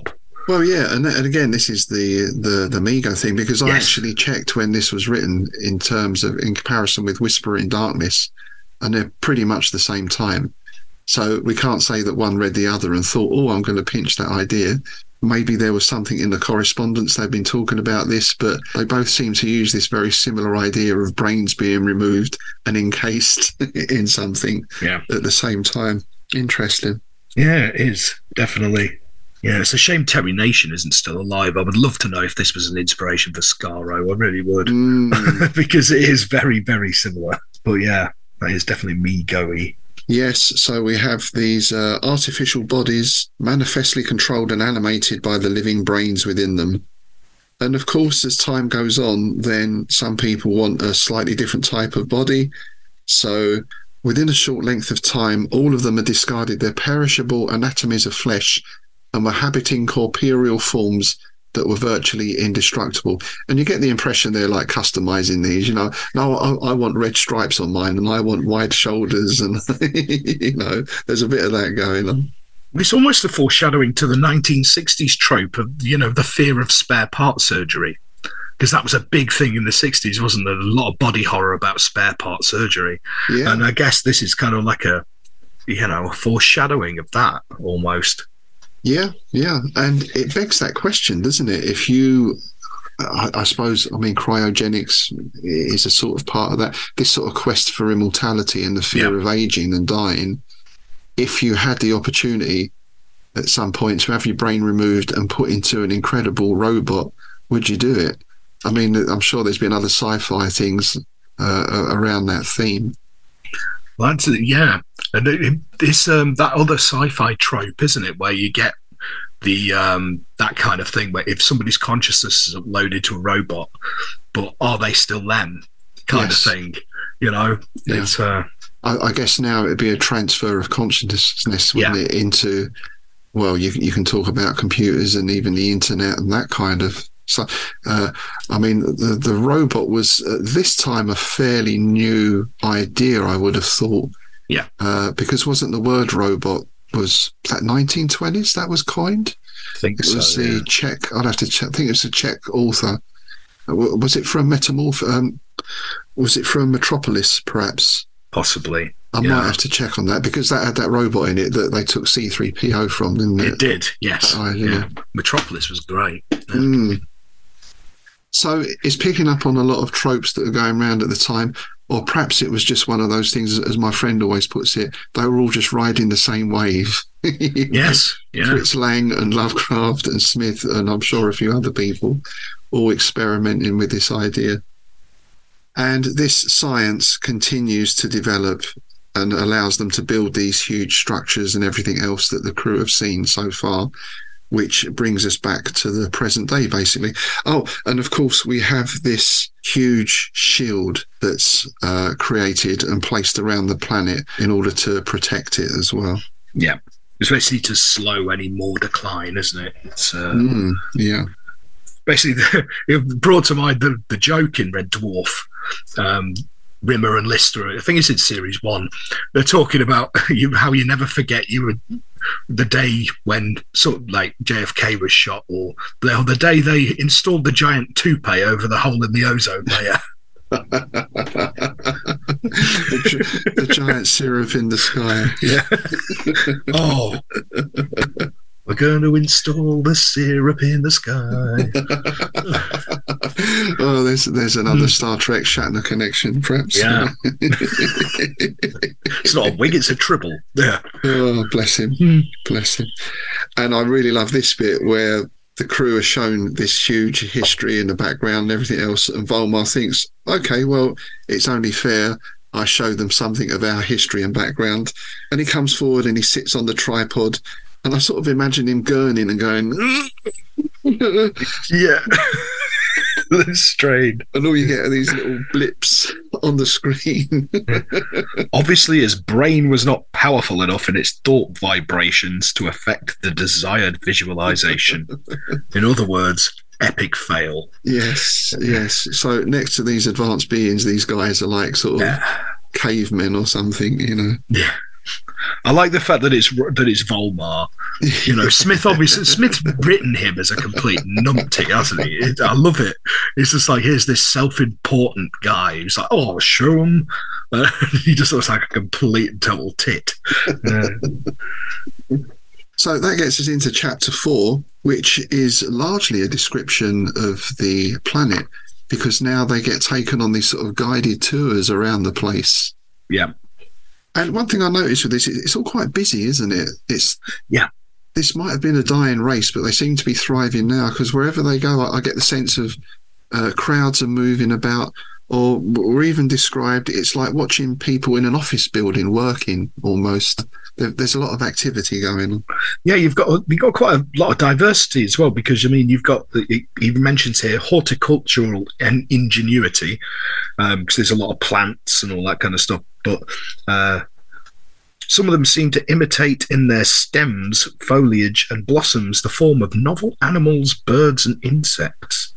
Well, yeah, and, and again, this is the the the Mego thing, because I Yes. actually checked when this was written in terms of in comparison with Whisper in Darkness, and they're pretty much the same time. So we can't say that one read the other and thought, "Oh, I'm going to pinch that idea." Maybe there was something in the correspondence they've been talking about this, but they both seem to use this very similar idea of brains being removed and encased in something Yeah. at the same time. Interesting. Yeah, it is. Definitely. Yeah, it's a shame Terry Nation isn't still alive. I would love to know if this was an inspiration for Scarro. I really would. Mm. Because it is very, very similar. But yeah, that is definitely Mego-y. Yes, so we have these uh, artificial bodies manifestly controlled and animated by the living brains within them. And of course, as time goes on, then some people want a slightly different type of body. So within a short length of time, all of them had discarded their perishable anatomies of flesh and were habiting corporeal forms that were virtually indestructible. And you get the impression they're like customizing these, you know, no, I, I want red stripes on mine and I want wide shoulders, and you know, there's a bit of that going on. It's almost a foreshadowing to the nineteen sixties trope of, you know, the fear of spare part surgery. Because that was a big thing in the sixties, wasn't there? A lot of body horror about spare part surgery. Yeah. And I guess this is kind of like a, you know, a foreshadowing of that almost. Yeah, yeah. And it begs that question, doesn't it? If you, I, I suppose, I mean, cryogenics is a sort of part of that, this sort of quest for immortality and the fear Yeah. of aging and dying. If you had the opportunity at some point to have your brain removed and put into an incredible robot, would you do it? I mean, I'm sure there's been other sci-fi things uh, around that theme. Well, that's, yeah. And it, it- this, um, that other sci-fi trope, isn't it? Where you get the, um, that kind of thing where if somebody's consciousness is uploaded to a robot, but are they still them? Kind Yes. of thing. You know, Yeah. it's, uh, I, I guess now it'd be a transfer of consciousness, wouldn't Yeah. it, into, well, you you can talk about computers and even the internet and that kind of stuff. Uh, I mean, the the robot was at this time a fairly new idea, I would have thought. Yeah. Uh, because wasn't the word robot was that nineteen twenties that was coined? I think It so. was the yeah. Czech. I'd have to check. I think it was a Czech author. Uh, wa- Was it from Metamorph? Um, was it from Metropolis? Perhaps. Possibly. I Yeah. might have to check on that, because that had that robot in it that they took C three P O from, didn't it? It did, yes. Oh, yeah. yeah. Metropolis was great. Mm. So it's picking up on a lot of tropes that are going around at the time, or perhaps it was just one of those things, as my friend always puts it, they were all just riding the same wave. Yes, yeah. Fritz Lang and Lovecraft and Smith, and I'm sure a few other people, all experimenting with this idea. And this science continues to develop and allows them to build these huge structures and everything else that the crew have seen so far, which brings us back to the present day, basically. Oh, and of course, we have this huge shield that's uh, created and placed around the planet in order to protect it as well. Yeah. It's basically to slow any more decline, isn't it? It's uh, Mm, yeah. basically it brought to mind the, the joke in Red Dwarf. Um, Rimmer and Lister, I think it's in series one. They're talking about you, how you never forget you were the day when sort of like J F K was shot, or the, the day they installed the giant toupee over the hole in the ozone layer. the, gi- the giant syrup in the sky. Yeah. Oh, we're going to install the syrup in the sky. Oh, there's there's another Star Trek Shatner connection, perhaps. Yeah. It's not a wig, it's a tribble. Yeah. Oh, bless him, Hmm. bless him. And I really love this bit where the crew are shown this huge history in the background and everything else, and Volmar thinks, okay, well, it's only fair I show them something of our history and background. And he comes forward and he sits on the tripod, and I sort of imagine him gurning and going, Yeah. That's strange. and all you get are these little blips on the screen. Obviously, his brain was not powerful enough in its thought vibrations to affect the desired visualization. In other words, epic fail. Yes, yes. So next to these advanced beings, these guys are like sort of Yeah. cavemen or something, you know. Yeah. I like the fact that it's that it's Volmar. You know, Smith obviously Smith's written him as a complete numpty, hasn't he? It, I love it. It's just like, here's this self-important guy who's like, oh, I'll show him. Uh, he just looks like a complete and total tit. Uh, So that gets us into chapter four, which is largely a description of the planet, because now they get taken on these sort of guided tours around the place. yeah. And one thing I noticed with this, it's all quite busy, isn't it? It's Yeah. This might have been a dying race, but they seem to be thriving now, because wherever they go, I, I get the sense of uh, crowds are moving about, or, or even described, it's like watching people in an office building working almost. There, there's a lot of activity going on. Yeah, you've got you've got quite a lot of diversity as well, because I mean, you've got he even mentions here horticultural and ingenuity, because um, there's a lot of plants and all that kind of stuff. But uh, some of them seem to imitate in their stems, foliage, and blossoms the form of novel animals, birds, and insects.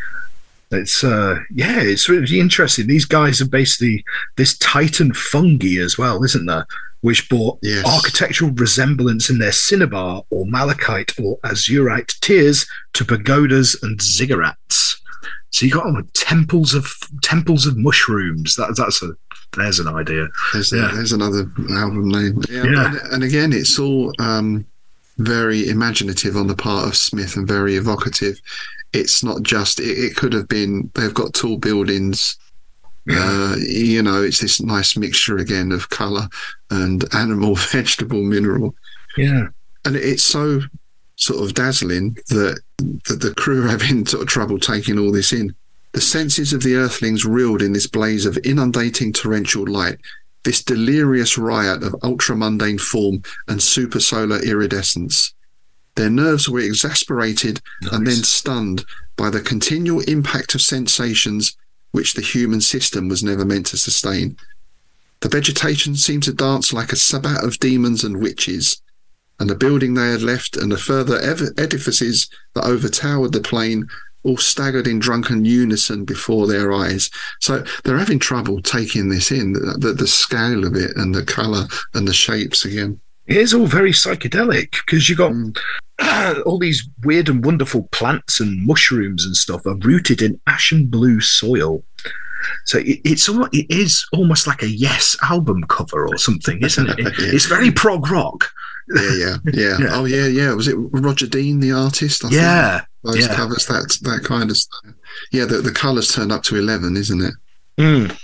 It's uh, yeah, it's really interesting. These guys are basically this Titan fungi as well, isn't there? Which bore Yes. architectural resemblance in their cinnabar or malachite or azurite tiers to pagodas and ziggurats. So you got them with temples of temples of mushrooms. That, that's a there's an idea. There's, Yeah. there's another album name. Yeah, Yeah. And, and again, it's all um, very imaginative on the part of Smith and very evocative. It's not just, it, it could have been, they've got tall buildings. Uh, you know, it's this nice mixture again of colour and animal, vegetable, mineral. Yeah. And it's so sort of dazzling that, that the crew are having sort of trouble taking all this in. The senses of the earthlings reeled in this blaze of inundating torrential light, this delirious riot of ultramundane form and supersolar iridescence. Their nerves were exasperated Nice. and then stunned by the continual impact of sensations which the human system was never meant to sustain. The vegetation seemed to dance like a sabbat of demons and witches, and the building they had left and the further ev- edifices that overtowered the plain all staggered in drunken unison before their eyes. So they're having trouble taking this in, the, the, the scale of it and the colour and the shapes again. It is all very psychedelic, because you got Mm. all these weird and wonderful plants and mushrooms and stuff are rooted in ashen blue soil. So it, it's almo- it is almost like a Yes album cover or something, isn't it? It- Yeah. It's very prog rock. Yeah, yeah, yeah, Yeah. Oh, yeah, yeah. Was it Roger Dean, the artist? I think? Yeah, Those yeah. covers, that that kind of stuff. Yeah, the, the colours turned up to eleven, isn't it? Mm.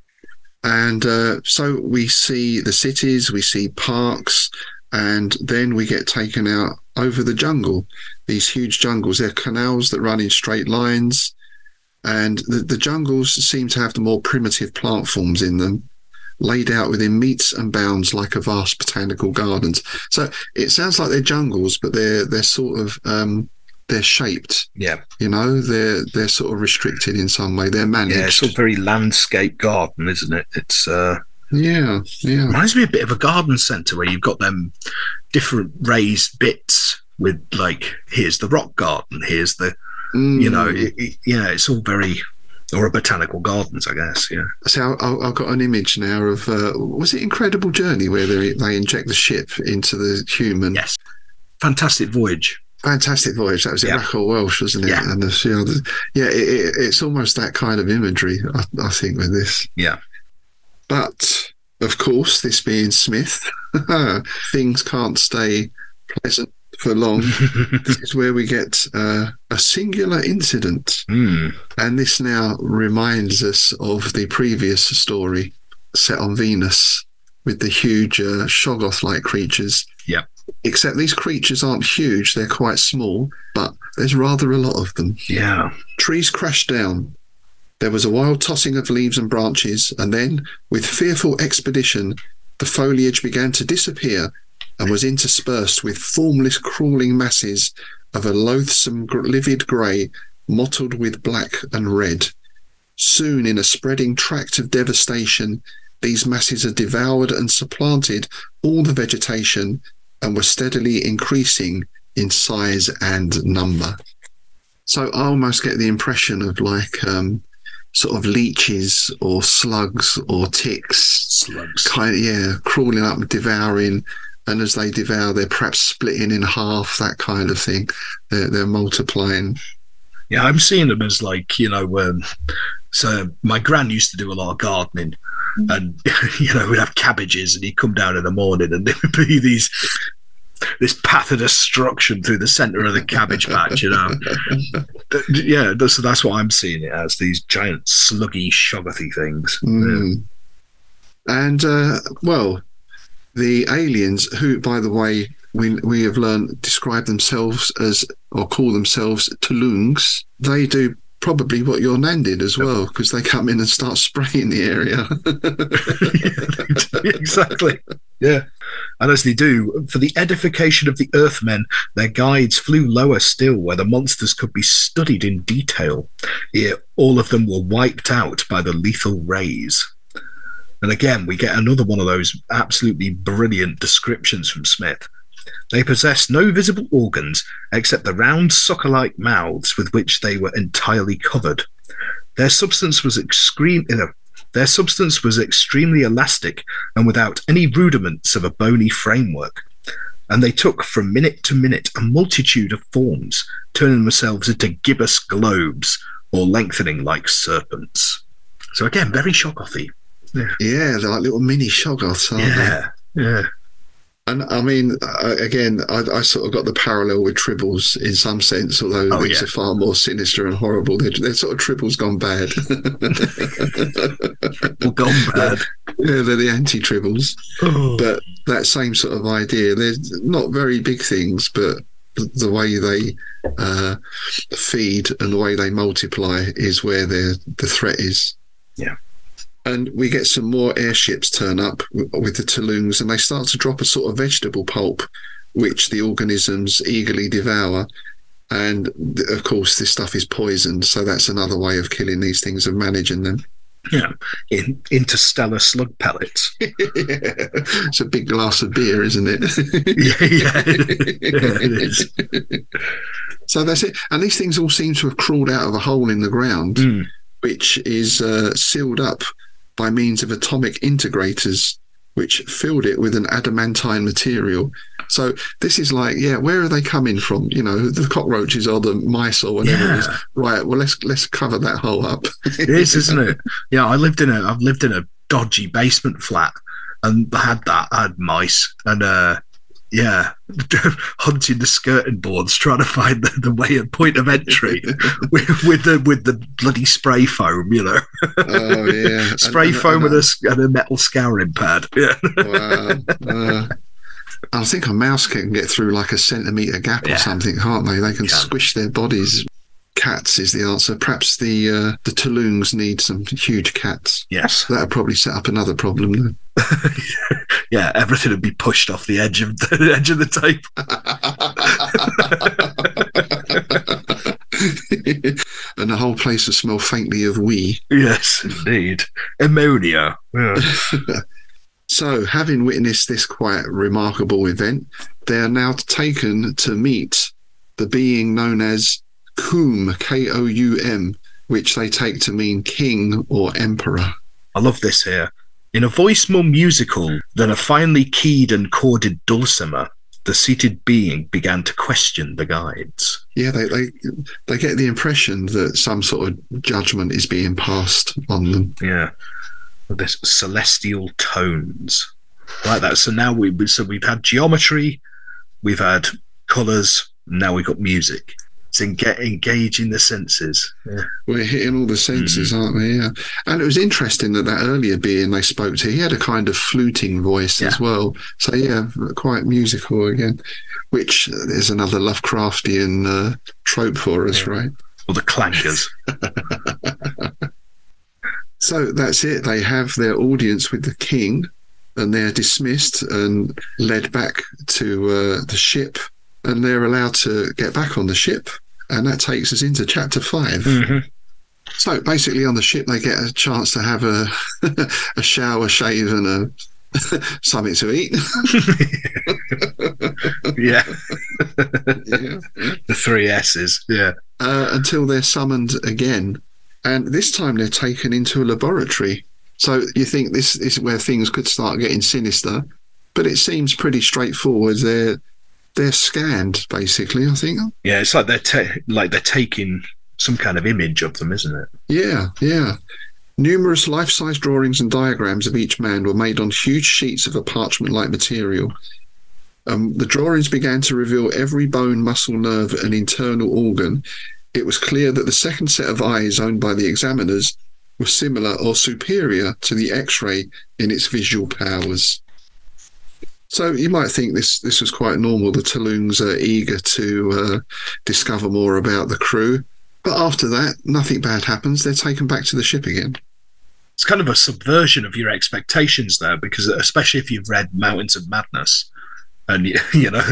And uh, so we see the cities, we see parks, and then we get taken out over the jungle. These huge jungles, they're canals that run in straight lines, and the, the jungles seem to have the more primitive plant forms in them, laid out within metes and bounds like a vast botanical gardens. So it sounds like they're jungles, but they're they're sort of um, they're shaped. Yeah, You know, they're they're sort of restricted in some way. They're managed. yeah. It's all very landscape garden, isn't it? It's uh, yeah, yeah. reminds me a bit of a garden centre where you've got them different raised bits with, like, here's the rock garden, here's the Mm. you know, it, it, yeah, it's all very, or a botanical gardens, I guess. Yeah, So I, I've got an image now of uh, was it Incredible Journey where they they inject the ship into the human? yes, Fantastic Voyage. Fantastic Voyage. That was it, Yeah. Raquel Welch, wasn't it? Yeah. And the few others. Yeah, it, it, it's almost that kind of imagery, I, I think, with this. Yeah, But of course, this being Smith, things can't stay pleasant for long. This is where we get uh, a singular incident. mm. And this now reminds us of the previous story set on Venus with the huge uh, Shoggoth-like creatures. Yeah. Except these creatures aren't huge, they're quite small, but there's rather a lot of them. yeah, Trees crashed down. There was a wild tossing of leaves and branches, and then, with fearful expedition, the foliage began to disappear and was interspersed with formless crawling masses of a loathsome gr- livid grey mottled with black and red. Soon, in a spreading tract of devastation, these masses had devoured and supplanted all the vegetation and were steadily increasing in size and number. So I almost get the impression of, like, um, sort of leeches or slugs or ticks. Slugs. Kind of, yeah, crawling up and devouring. And as they devour, they're perhaps splitting in half, that kind of thing. They're, they're multiplying. Yeah, I'm seeing them as like, you know, um, so my gran used to do a lot of gardening. And, you know, we'd have cabbages and he'd come down in the morning and there would be these, this path of destruction through the centre of the cabbage patch, you know. Yeah, that's, that's what I'm seeing it as, these giant sluggy, shogothy things. Mm. Yeah. And, uh, well, the aliens, who, by the way, we we have learned describe themselves as, or call themselves Tulungs, they do probably what your nan did as well, because they come in and start spraying the area. Yeah, exactly. Yeah. And as they do, for the edification of the Earthmen, their guides flew lower still, where the monsters could be studied in detail. Here, all of them were wiped out by the lethal rays. And again, we get another one of those absolutely brilliant descriptions from Smith. They possessed no visible organs except the round sucker-like mouths with which they were entirely covered. Their substance was extreme, you know, their substance was extremely elastic and without any rudiments of a bony framework. And they took from minute to minute a multitude of forms, turning themselves into gibbous globes or lengthening like serpents. So again, very Shogothy. Yeah. yeah, they're like little mini Shoggoths, aren't yeah, they? Yeah, yeah. And I mean, again, I, I sort of got the parallel with Tribbles in some sense, although oh, these yeah. are far more sinister and horrible. They're, they're sort of Tribbles gone bad. Well, gone bad. Yeah, they're the anti-Tribbles. Oh. But that same sort of idea. They're not very big things, but the way they uh, feed and the way they multiply is where the threat is. Yeah. And we get some more airships turn up with the Tulungs, and they start to drop a sort of vegetable pulp, which the organisms eagerly devour. And, of course, this stuff is poisoned, so that's another way of killing these things, of managing them. Yeah, in interstellar slug pellets. Yeah. It's a big glass of beer, isn't it? yeah, yeah. yeah, it is. So that's it. And these things all seem to have crawled out of a hole in the ground, mm. which is uh, sealed up by means of atomic integrators, which filled it with an adamantine material. So this is like, yeah, where are they coming from? You know, the cockroaches or the mice or whatever yeah. it is. Right, well, let's let's cover that hole up. It is, isn't it? Yeah, I lived in a, I've lived in a dodgy basement flat, and I had that, I had mice, and uh, yeah, hunting the skirting boards, trying to find the, the way and point of entry with, with the with the bloody spray foam, you know. Oh yeah, spray and, foam and, and, a, and a metal scouring pad. Yeah. Wow. Uh, I think a mouse can get through like a centimetre gap yeah. or something, can't they? They can, can squish their bodies. Cats is the answer. Perhaps the uh, the Tulungs need some huge cats. Yes. That would probably set up another problem, though. Yeah, everything would be pushed off the edge of the edge of the table. And the whole place would smell faintly of wee. Yes, indeed. Ammonia. Yeah. So, having witnessed this quite remarkable event, they are now taken to meet the being known as Koum, K O U M, which they take to mean king or emperor. I love this here. In a voice more musical than a finely keyed and chorded dulcimer, the seated being began to question the guides. Yeah, they, they they get the impression that some sort of judgment is being passed on them. Yeah, this celestial tones like that. So now we so we've had geometry, we've had colours, now we've got music. It's en- engaging the senses. Yeah. We're hitting all the senses, mm-hmm. aren't we? Yeah. And it was interesting that that earlier being they spoke to, he had a kind of fluting voice yeah. as well. So, yeah, quite musical again, which is another Lovecraftian uh, trope for us, yeah. right? Or the clangers. So that's it. They have their audience with the king, and they're dismissed and led back to uh, the ship. And they're allowed to get back on the ship, and that takes us into chapter five. Mm-hmm. So basically, on the ship, they get a chance to have a a shower, shave, and a something to eat. yeah. yeah, the three S's. Yeah. Uh, until they're summoned again And this time they're taken into a laboratory. So you think this is where things could start getting sinister, but it seems pretty straightforward. They're they're scanned, basically, I think. Yeah, it's like they're ta- like they're taking some kind of image of them, isn't it? Yeah, yeah. Numerous life-size drawings and diagrams of each man were made on huge sheets of a parchment-like material. Um, the drawings began to reveal every bone, muscle, nerve, and internal organ. It was clear that the second set of eyes owned by the examiners was similar or superior to the X-ray in its visual powers. So you might think this this was quite normal. The Talungs are eager to uh, discover more about the crew. But after that, nothing bad happens. They're taken back to the ship again. It's kind of a subversion of your expectations there, because especially if you've read Mountains of Madness, and, you know,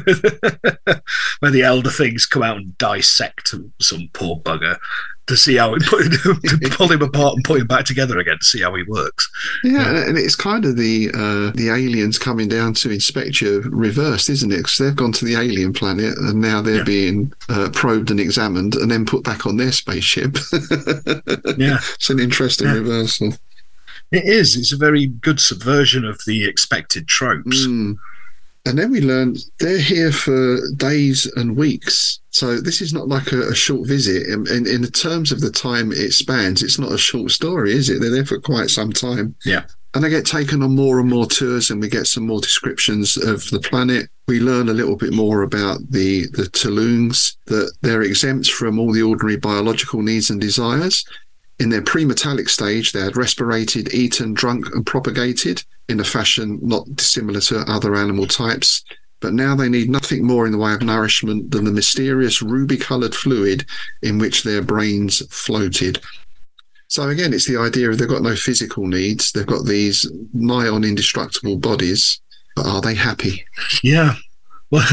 where the elder things come out and dissect some poor bugger to see how it put, to pull him apart and put him back together again to see how he works. Yeah, yeah. And it's kind of the uh, the aliens coming down to inspect you reversed, isn't it? Because they've gone to the alien planet and now they're yeah. being uh, probed and examined and then put back on their spaceship. Yeah, it's an interesting yeah. reversal. It is. It's a very good subversion of the expected tropes. Mm. And then we learn they're here for days and weeks. So this is not like a, a short visit. In, in, in terms of the time it spans, it's not a short story, is it? They're there for quite some time. Yeah. And they get taken on more and more tours, and we get some more descriptions of the planet. We learn a little bit more about the, the Talungs, that they're exempt from all the ordinary biological needs and desires. In their pre-metallic stage, they had respirated, eaten, drunk, and propagated in a fashion not dissimilar to other animal types. But now they need nothing more in the way of nourishment than the mysterious ruby-coloured fluid in which their brains floated. So again, it's the idea of they've got no physical needs. They've got these nigh on indestructible bodies, but are they happy? Yeah. Well,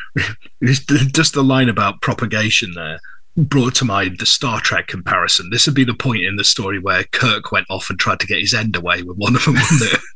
just the line about propagation there brought to mind the Star Trek comparison. This would be the point in the story where Kirk went off and tried to get his end away with one of them, wasn't it?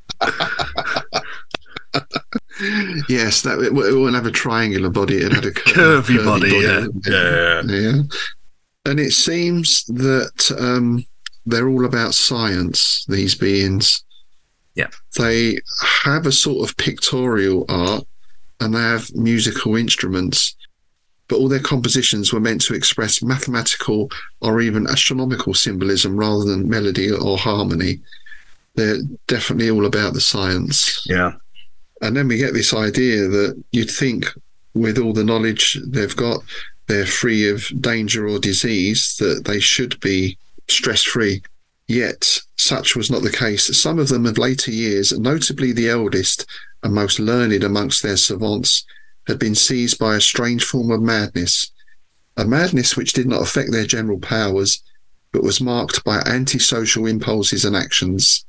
Yes, that it, it wouldn't have a triangular body. It had a curvy, curvy body. body yeah. Yeah. yeah. And it seems that um, they're all about science, these beings. Yeah. They have a sort of pictorial art and they have musical instruments, but all their compositions were meant to express mathematical or even astronomical symbolism rather than melody or harmony. They're definitely all about the science. Yeah. And then we get this idea that you'd think with all the knowledge they've got, they're free of danger or disease, that they should be stress-free. Yet such was not the case. Some of them of later years, notably the eldest and most learned amongst their savants, had been seized by a strange form of madness, a madness which did not affect their general powers, but was marked by antisocial impulses and actions.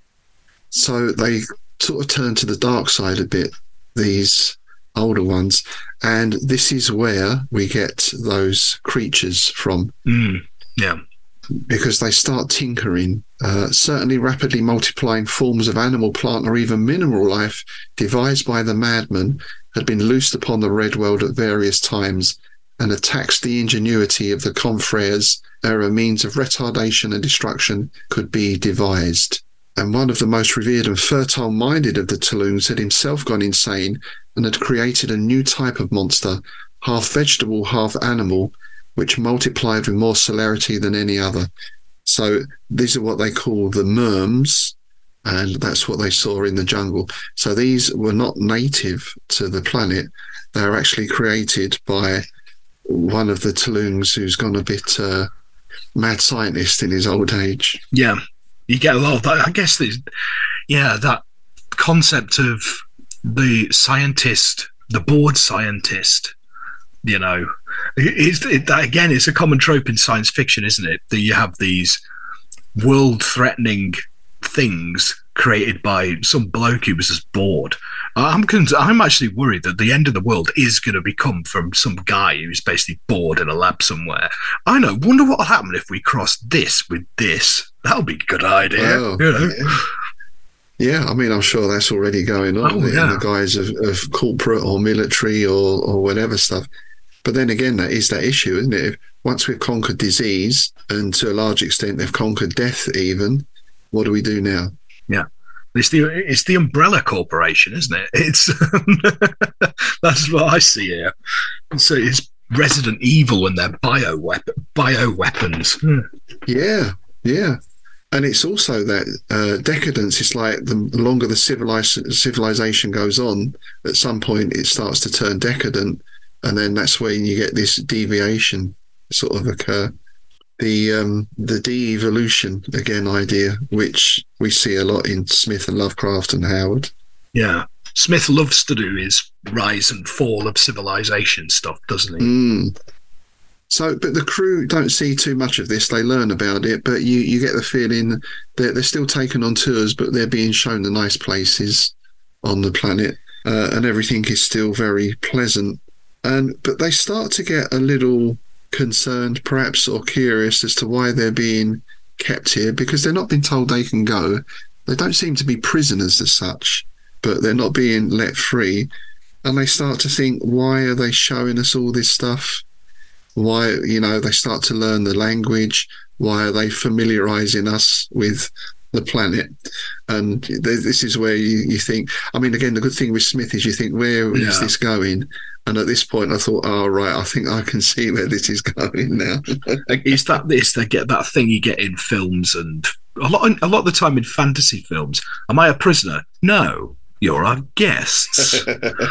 So they sort of turn to the dark side a bit, these older ones, and this is where we get those creatures from. Mm, yeah. Because they start tinkering, uh, certainly rapidly multiplying forms of animal, plant, or even mineral life devised by the madman had been loosed upon the Red World at various times and had taxed the ingenuity of the confreres ere a means of retardation and destruction could be devised. And one of the most revered and fertile-minded of the Talungs had himself gone insane and had created a new type of monster, half vegetable, half animal, which multiplied with more celerity than any other. So these are what they call the Merms, and that's what they saw in the jungle. So these were not native to the planet. They were actually created by one of the Talungs who's gone a bit uh, mad scientist in his old age. Yeah, you get a lot of that. I guess, there's, yeah, that concept of the scientist, the bored scientist, you know, it's, it, that again, it's a common trope in science fiction, isn't it? That you have these world-threatening things created by some bloke who was just bored. I'm con- I'm actually worried that the end of the world is going to become from some guy who's basically bored in a lab somewhere. I know. Wonder what'll happen if we cross this with this. That'll be a good idea. Well, you know? yeah. yeah, I mean, I'm sure that's already going on oh, in yeah. the guise of, of corporate or military or, or whatever stuff. But then again, that is that issue, isn't it? If once we've conquered disease, and to a large extent they've conquered death even, what do we do now? Yeah. It's the it's the Umbrella Corporation, isn't it? It's that's what I see here. So it's Resident Evil and their bio weapon, bio weapons. Yeah, yeah, and it's also that uh, decadence. It's like the, the longer the civilized civilization goes on, at some point it starts to turn decadent, and then that's when you get this deviation sort of occur. The um, the de-evolution again idea, which we see a lot in Smith and Lovecraft and Howard. Yeah, Smith loves to do his rise and fall of civilization stuff, doesn't he? Mm. So, but the crew don't see too much of this. They learn about it, but you, you get the feeling that they're still taken on tours, but they're being shown the nice places on the planet, uh, and everything is still very pleasant. And but they start to get a little concerned, perhaps, or curious as to why they're being kept here, because they're not being told they can go. They don't seem to be prisoners as such, but they're not being let free. And they start to think, why are they showing us all this stuff? Why, you know, they start to learn the language. Why are they familiarizing us with the planet? And th- this is where you, you think, I mean, again, the good thing with Smith is you think, where Yeah. is this going? And at this point, I thought, oh, right, I think I can see where this is going now. Like, is that this? They get that thing you get in films, and a lot, a lot of the time in fantasy films. Am I a prisoner? No, you're our guests.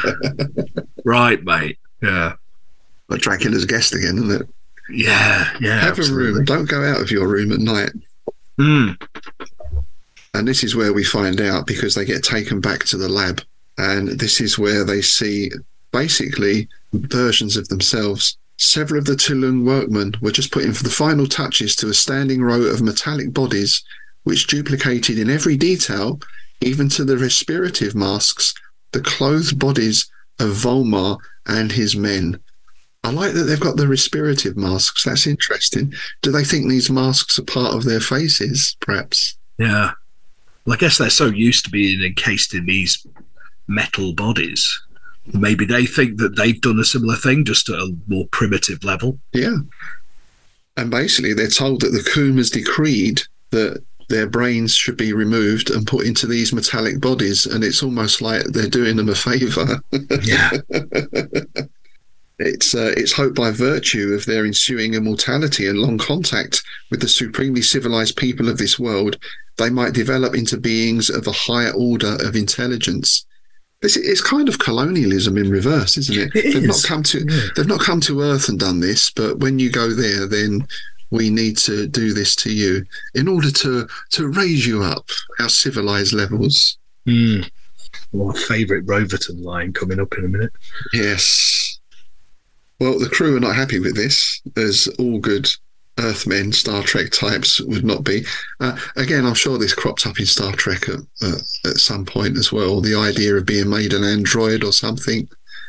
Right, mate. Yeah. But Dracula's guest again, isn't it? Yeah, yeah. Have absolutely. a room. Don't go out of your room at night. Mm. And this is where we find out, because they get taken back to the lab. And this is where they see basically versions of themselves. Several of the Tulung workmen were just putting for the final touches to a standing row of metallic bodies, which duplicated in every detail, even to the respirative masks, the clothed bodies of Volmar and his men. I like that they've got the respirative masks. That's interesting. Do they think these masks are part of their faces, perhaps? Yeah. Well, I guess they're so used to being encased in these metal bodies. Maybe they think that they've done a similar thing, just at a more primitive level. Yeah. And basically they're told that the Coom has decreed that their brains should be removed and put into these metallic bodies, and it's almost like they're doing them a favour. Yeah. It's uh, it's hoped by virtue of their ensuing immortality and long contact with the supremely civilized people of this world, they might develop into beings of a higher order of intelligence. It's, it's kind of colonialism in reverse, isn't it? It they've is. not come to Yeah. they've not come to Earth and done this, but when you go there, then we need to do this to you in order to to raise you up our civilized levels. Mm. My favourite Roverton line coming up in a minute. Yes. Well, the crew are not happy with this, as all good Earthmen, Star Trek types would not be. Uh, again, I'm sure this cropped up in Star Trek at, uh, at some point as well, the idea of being made an android or something.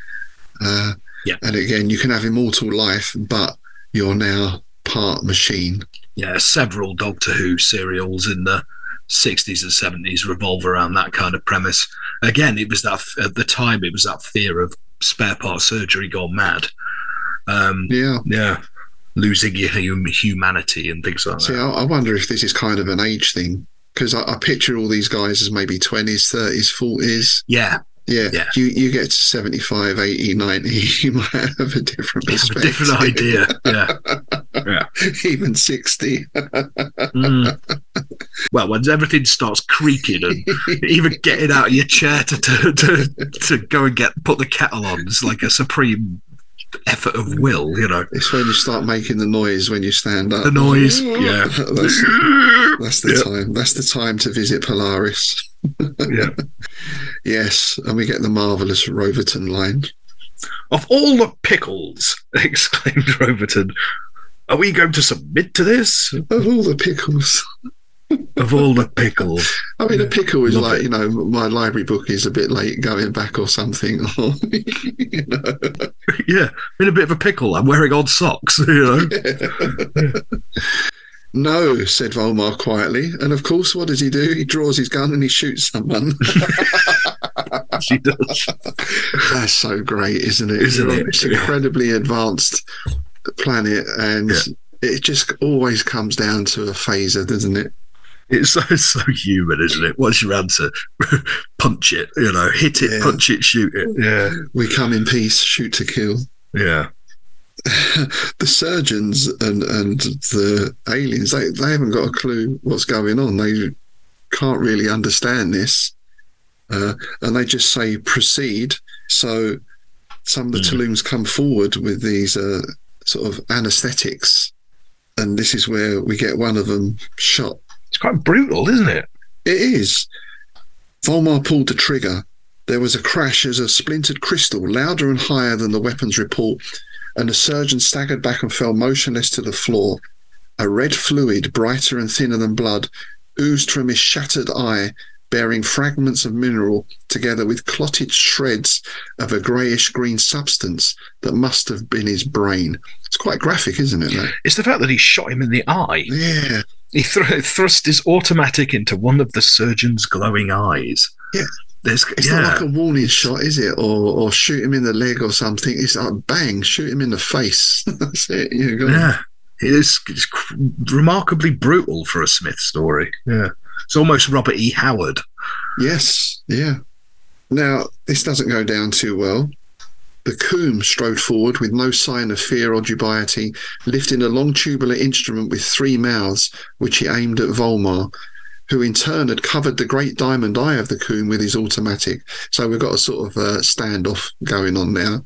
Uh, Yeah. And again, you can have immortal life, but you're now part machine. Yeah, several Doctor Who serials in the sixties and seventies revolve around that kind of premise. Again, it was that, at the time, it was that fear of spare part surgery gone mad. Um, Yeah. yeah, losing your hum- humanity and things like See, that. I, I wonder if this is kind of an age thing, because I, I picture all these guys as maybe twenties, thirties, forties. Yeah, Yeah, Yeah. You, you get to seventy-five, eighty, ninety, you might have a different we have a perspective. different idea. Yeah, yeah. Even sixty. Mm. Well, when everything starts creaking and even getting out of your chair to to, to to go and get put the kettle on is like a supreme effort of will, you know. It's when you start making the noise when you stand up. The noise, yeah. that's, that's the Yeah. time. That's the time to visit Polaris. Yeah. Yes, and we get the marvellous Roverton line. Of all the pickles, exclaimed Roverton, are we going to submit to this? Of all the pickles. Of all the pickles. I mean, a pickle is Love like, it. you know, my library book is a bit late going back or something. Or, you know. Yeah, in a bit of a pickle. I'm wearing odd socks, you know. No, said Volmar quietly. And of course, what does he do? He draws his gun and he shoots someone. She does. That's so great, isn't it? Isn't You're on it? this incredibly advanced planet, and Yeah. it just always comes down to a phaser, doesn't it? It's so, so human, isn't it? What's your answer? Punch it, you know, hit it, Yeah. punch it, shoot it. Yeah. We come in peace, shoot to kill. Yeah. The surgeons and, and the aliens, they, they haven't got a clue what's going on. They can't really understand this. Uh, and they just say, proceed. So some of the Mm. Tulums come forward with these uh, sort of anesthetics. And this is where we get one of them shot. It's quite brutal, isn't it? It is. Volmar pulled the trigger. There was a crash as a splintered crystal, louder and higher than the weapon's report, and the surgeon staggered back and fell motionless to the floor. A red fluid, brighter and thinner than blood, oozed from his shattered eye, bearing fragments of mineral together with clotted shreds of a greyish-green substance that must have been his brain. It's quite graphic, isn't it, mate? It's the fact that he shot him in the eye. Yeah. He thr- thrust his automatic into one of the surgeon's glowing eyes. Yeah. There's, It's yeah. not like a warning shot, is it? Or or shoot him in the leg or something. It's like bang, shoot him in the face. That's it. You go. Yeah. It is it's cr- remarkably brutal for a Smith story. Yeah. It's almost Robert E. Howard. Yes, yeah. Now, this doesn't go down too well. The Coom strode forward with no sign of fear or dubiety, lifting a long tubular instrument with three mouths, which he aimed at Volmar, who in turn had covered the great diamond eye of the Coom with his automatic. So we've got a sort of uh, standoff going on now.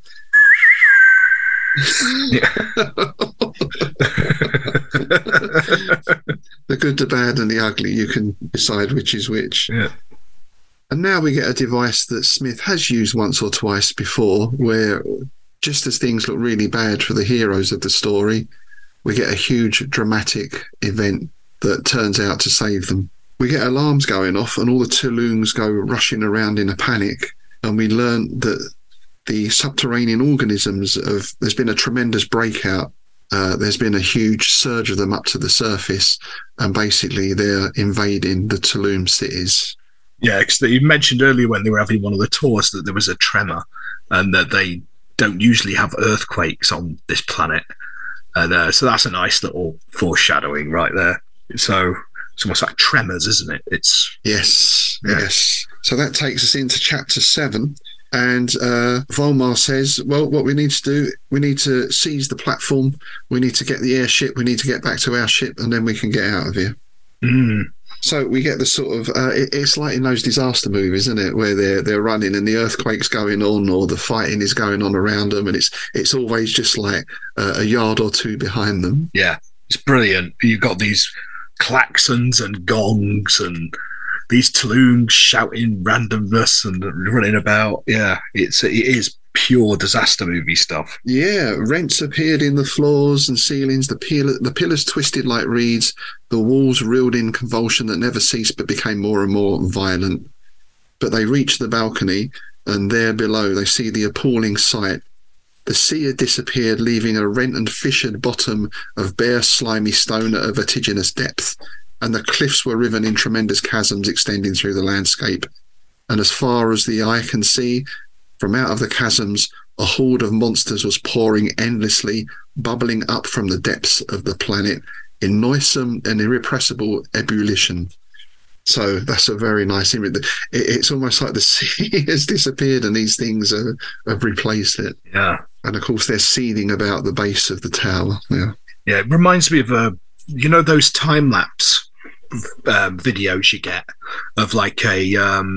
The good, the bad, and the ugly. You can decide which is which. Yeah. And now we get a device that Smith has used once or twice before, where just as things look really bad for the heroes of the story, we get a huge dramatic event that turns out to save them. We get alarms going off and all the Tulums go rushing around in a panic, and we learn that the subterranean organisms of there's been a tremendous breakout. Uh, there's been a huge surge of them up to the surface, and basically they're invading the Tulum cities. Yeah, because you mentioned earlier when they were having one of the tours that there was a tremor and that they don't usually have earthquakes on this planet. And uh, so that's a nice little foreshadowing right there. So it's almost like tremors, isn't it? It's Yes, Yeah. yes. So that takes us into chapter seven. And uh, Volmar says, well, what we need to do, we need to seize the platform. We need to get the airship. We need to get back to our ship, and then we can get out of here. mm, So we get the sort of, uh, it, it's like in those disaster movies, isn't it? Where they're they're running and the earthquake's going on or the fighting is going on around them. And it's it's always just like uh, a yard or two behind them. yeah, it's brilliant. You've got these klaxons and gongs and these Tulums shouting randomness and running about. Yeah, it's it is pure disaster movie stuff. Yeah, rents appeared in the floors and ceilings. The, pil- the pillars twisted like reeds. The walls reeled in convulsion that never ceased but became more and more violent. But they reached the balcony, and there below they see the appalling sight. The sea had disappeared, leaving a rent and fissured bottom of bare, slimy stone at a vertiginous depth, and the cliffs were riven in tremendous chasms extending through the landscape. And as far as the eye can see, from out of the chasms, a horde of monsters was pouring endlessly, bubbling up from the depths of the planet in noisome and irrepressible ebullition. So that's a very nice image. It, it's almost like the sea has disappeared and these things are, have replaced it. Yeah, And of course, they're seething about the base of the tower. Yeah. yeah. It reminds me of uh, you know those time lapse um, videos you get of like a um,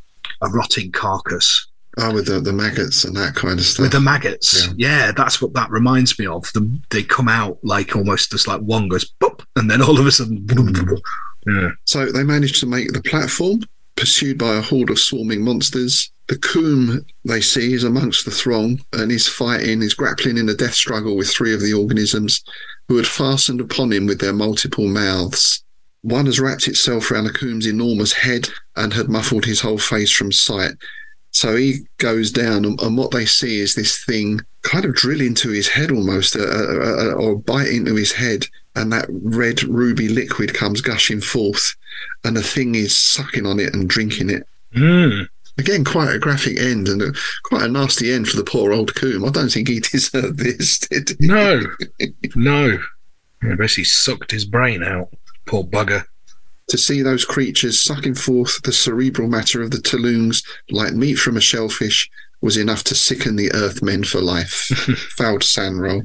a rotting carcass. Oh, with the, the maggots and that kind of stuff. With the maggots, Yeah. yeah. That's what that reminds me of. The, they come out like almost just like one goes boop, and then all of a sudden, yeah. So they managed to make the platform, pursued by a horde of swarming monsters. The Coom they see is amongst the throng and is fighting, is grappling in a death struggle with three of the organisms who had fastened upon him with their multiple mouths. One has wrapped itself around the Coom's enormous head and had muffled his whole face from sight. So he goes down, and, and what they see is this thing kind of drill into his head almost, uh, uh, uh, or bite into his head, and that red ruby liquid comes gushing forth, and the thing is sucking on it and drinking it. Mm. Again, quite a graphic end and a, quite a nasty end for the poor old Coombe. I don't think he deserved this, did he? No, no. He basically sucked his brain out. Poor bugger. To see those creatures sucking forth the cerebral matter of the Tulungs like meat from a shellfish was enough to sicken the Earthmen for life. Fouled Sanro.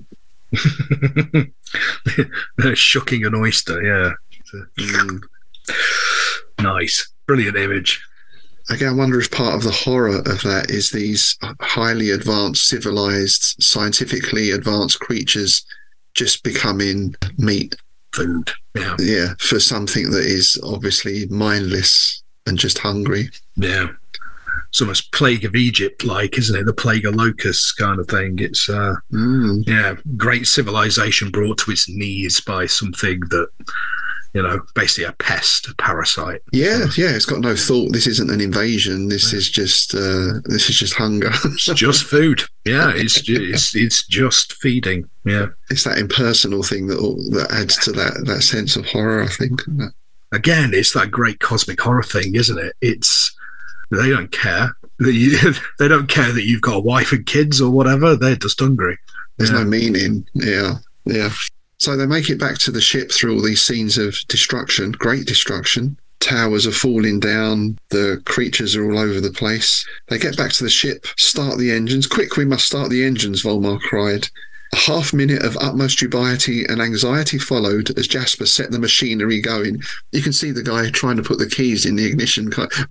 They're shucking an oyster, yeah. Mm. Nice. Brilliant image. Again, I wonder if part of the horror of that is these highly advanced, civilized, scientifically advanced creatures just becoming meat. Food. Yeah. Yeah, for something that is obviously mindless and just hungry. Yeah. It's almost Plague of Egypt like, isn't it? The Plague of Locusts kind of thing. It's, uh, mm. yeah, great civilization brought to its knees by something that, you know, basically a pest, a parasite. Yeah, yeah. It's got no thought. This isn't an invasion. This is just, uh, this is just hunger. It's just food. Yeah, it's it's it's just feeding. Yeah, it's that impersonal thing that that adds to that that sense of horror, I think. Again, it's that great cosmic horror thing, isn't it? It's they don't care that you they don't care that you've got a wife and kids or whatever. They're just hungry. There's yeah. no meaning. Yeah, yeah. So they make it back to the ship through all these scenes of destruction, great destruction. Towers are falling down. The creatures are all over the place. They get back to the ship, start the engines. Quick, we must start the engines, Volmar cried. A half minute of utmost dubiety and anxiety followed as Jasper set the machinery going. You can see the guy trying to put the keys in the ignition.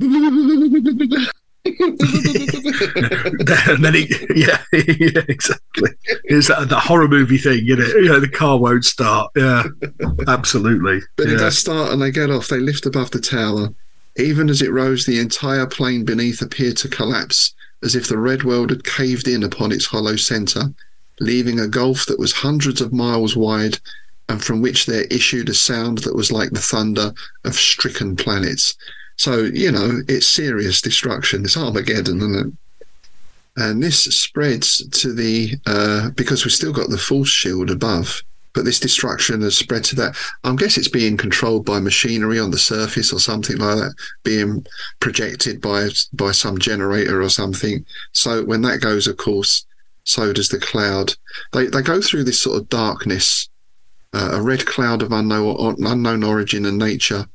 And then he, yeah, yeah, exactly. It's that the horror movie thing, you know, you know, the car won't start. Yeah, absolutely. But yeah. It does start and they get off. They lift above the tower. Even as it rose, the entire plane beneath appeared to collapse, as if the red world had caved in upon its hollow centre, leaving a gulf that was hundreds of miles wide and from which there issued a sound that was like the thunder of stricken planets. So, you know, it's serious destruction. It's Armageddon, isn't it? And this spreads to the, uh, because we've still got the force shield above, but this destruction has spread to that. I guess it's being controlled by machinery on the surface or something like that, being projected by by some generator or something. So when that goes, of course, so does the cloud. They they go through this sort of darkness, uh, a red cloud of unknown unknown origin and nature.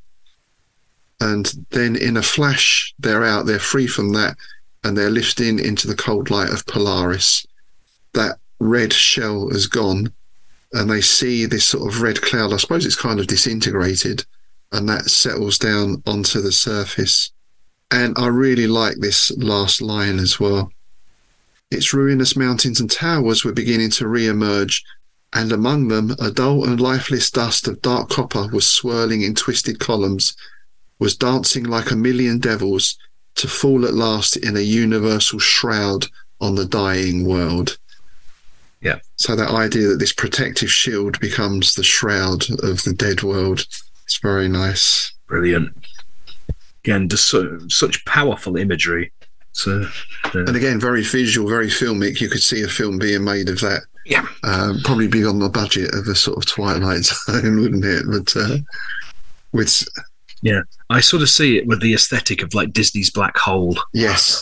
And then in a flash, they're out, they're free from that, and they're lifting into the cold light of Polaris. That red shell has gone, and they see this sort of red cloud. I suppose it's kind of disintegrated, and that settles down onto the surface. And I really like this last line as well. Its ruinous mountains and towers were beginning to re-emerge, and among them a dull and lifeless dust of dark copper was swirling in twisted columns, was dancing like a million devils to fall at last in a universal shroud on the dying world. Yeah. So that idea that this protective shield becomes the shroud of the dead world, it's very nice. Brilliant. Again, just so, such powerful imagery. So, uh, and again, very visual, very filmic. You could see a film being made of that. Yeah. Um, probably be on the budget of a sort of Twilight Zone, wouldn't it? But uh, with... Yeah, I sort of see it with the aesthetic of like Disney's Black Hole. Yes.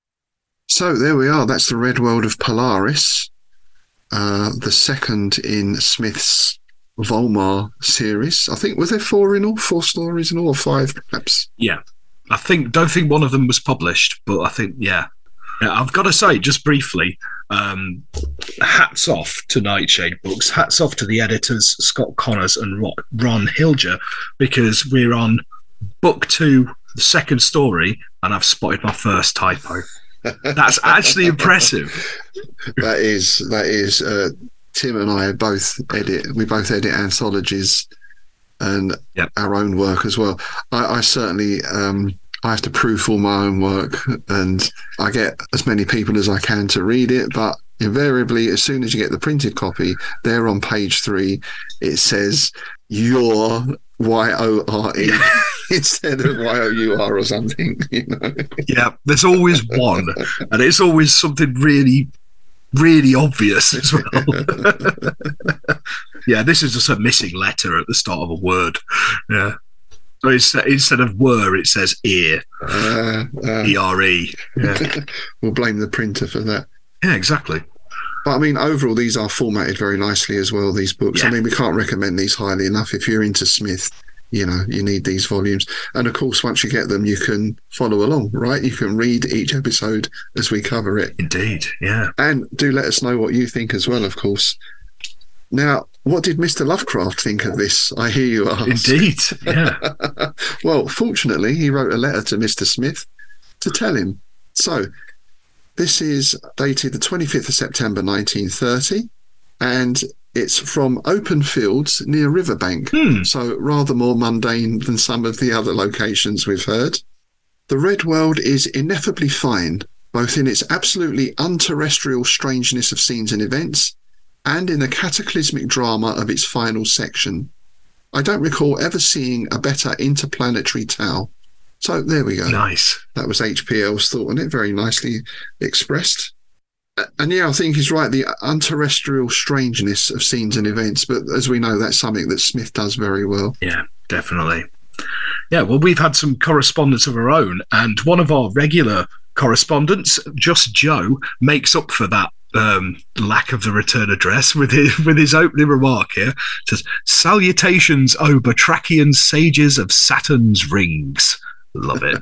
So there we are. That's the Red World of Polaris, uh, the second in Smith's Volmar series. I think, was there four in all? Four stories in all, or five perhaps? Yeah. I think, don't think one of them was published, but I think, yeah. yeah I've got to say, just briefly, um, hats off to Nightshade Books. Hats off to the editors, Scott Connors and Ron Hilger, because we're on book two, the second story, and I've spotted my first typo. That's actually impressive. That is, that is. Uh, Tim and I both edit, we both edit anthologies and yep. our own work as well. I, I certainly... Um, I have to proof all my own work, and I get as many people as I can to read it, but invariably, as soon as you get the printed copy, there on page three, it says your Y O R E instead of Y O U R or something, you know. Yeah, there's always one, and it's always something really, really obvious as well. Yeah, this is just a missing letter at the start of a word. Yeah. So it's, instead of were, it says ear. Uh, uh, E R E. Yeah. We'll blame the printer for that. Yeah, exactly. But I mean, overall, these are formatted very nicely as well, these books. Yeah. I mean, we can't recommend these highly enough. If you're into Smith, you know, you need these volumes. And of course, once you get them, you can follow along, right? You can read each episode as we cover it. Indeed, yeah. And do let us know what you think as well, of course. Now, what did Mister Lovecraft think of this? I hear you ask. Indeed, yeah. Well, fortunately, he wrote a letter to Mister Smith to tell him. So, this is dated the twenty-fifth of September nineteen thirty, and it's from open fields near Riverbank, Hmm. so rather more mundane than some of the other locations we've heard. The Red World is ineffably fine, both in its absolutely unterrestrial strangeness of scenes and events, and in the cataclysmic drama of its final section. I don't recall ever seeing a better interplanetary tale. So there we go. Nice. That was H P L's thought on it, very nicely expressed. And yeah, I think he's right, the unterrestrial strangeness of scenes and events. But as we know, that's something that Smith does very well. Yeah, definitely. Yeah, well, we've had some correspondence of our own, and one of our regular correspondents, Just Joe, makes up for that um, lack of the return address with his, with his opening remark here. It says, "Salutations, O Batrachian sages of Saturn's rings." Love it.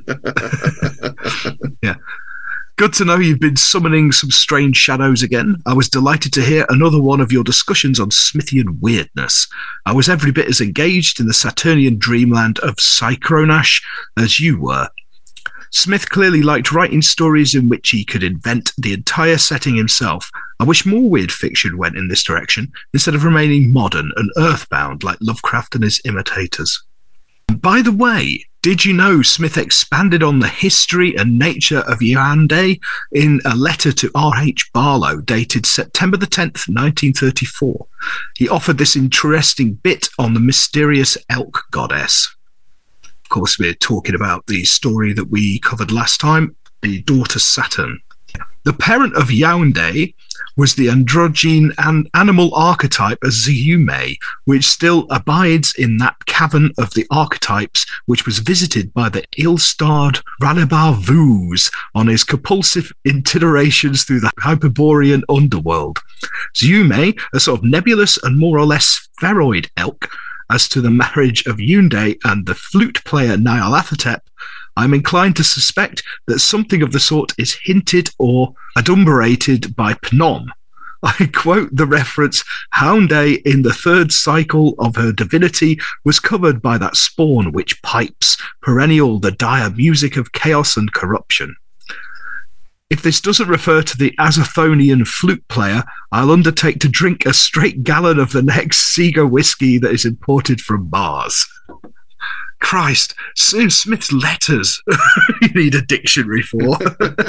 Yeah. Good to know you've been summoning some strange shadows again. I was delighted to hear another one of your discussions on Smithian weirdness. I was every bit as engaged in the Saturnian dreamland of Psychronash as you were. Smith clearly liked writing stories in which he could invent the entire setting himself. I wish more weird fiction went in this direction, instead of remaining modern and earthbound like Lovecraft and his imitators. By the way, did you know Smith expanded on the history and nature of Yaoundé in a letter to R H Barlow dated September the tenth, nineteen thirty-four? He offered this interesting bit on the mysterious elk goddess. Of course, we're talking about the story that we covered last time, the daughter Saturn. The parent of Yaoundé was the androgyne and animal archetype of Ziume, which still abides in that cavern of the archetypes, which was visited by the ill-starred Ralibar Vuz on his compulsive itinerations through the Hyperborean underworld. Ziume, a sort of nebulous and more or less spheroid elk. As to the marriage of Yaoundé and the flute player Nyarlathotep, I'm inclined to suspect that something of the sort is hinted or adumbrated by Phnom. I quote the reference, Yaoundé in the third cycle of her divinity was covered by that spawn which pipes, perennial the dire music of chaos and corruption. If this doesn't refer to the Azothonian flute player, I'll undertake to drink a straight gallon of the next Sega whiskey that is imported from Mars. Christ, Smith's letters. You need a dictionary for.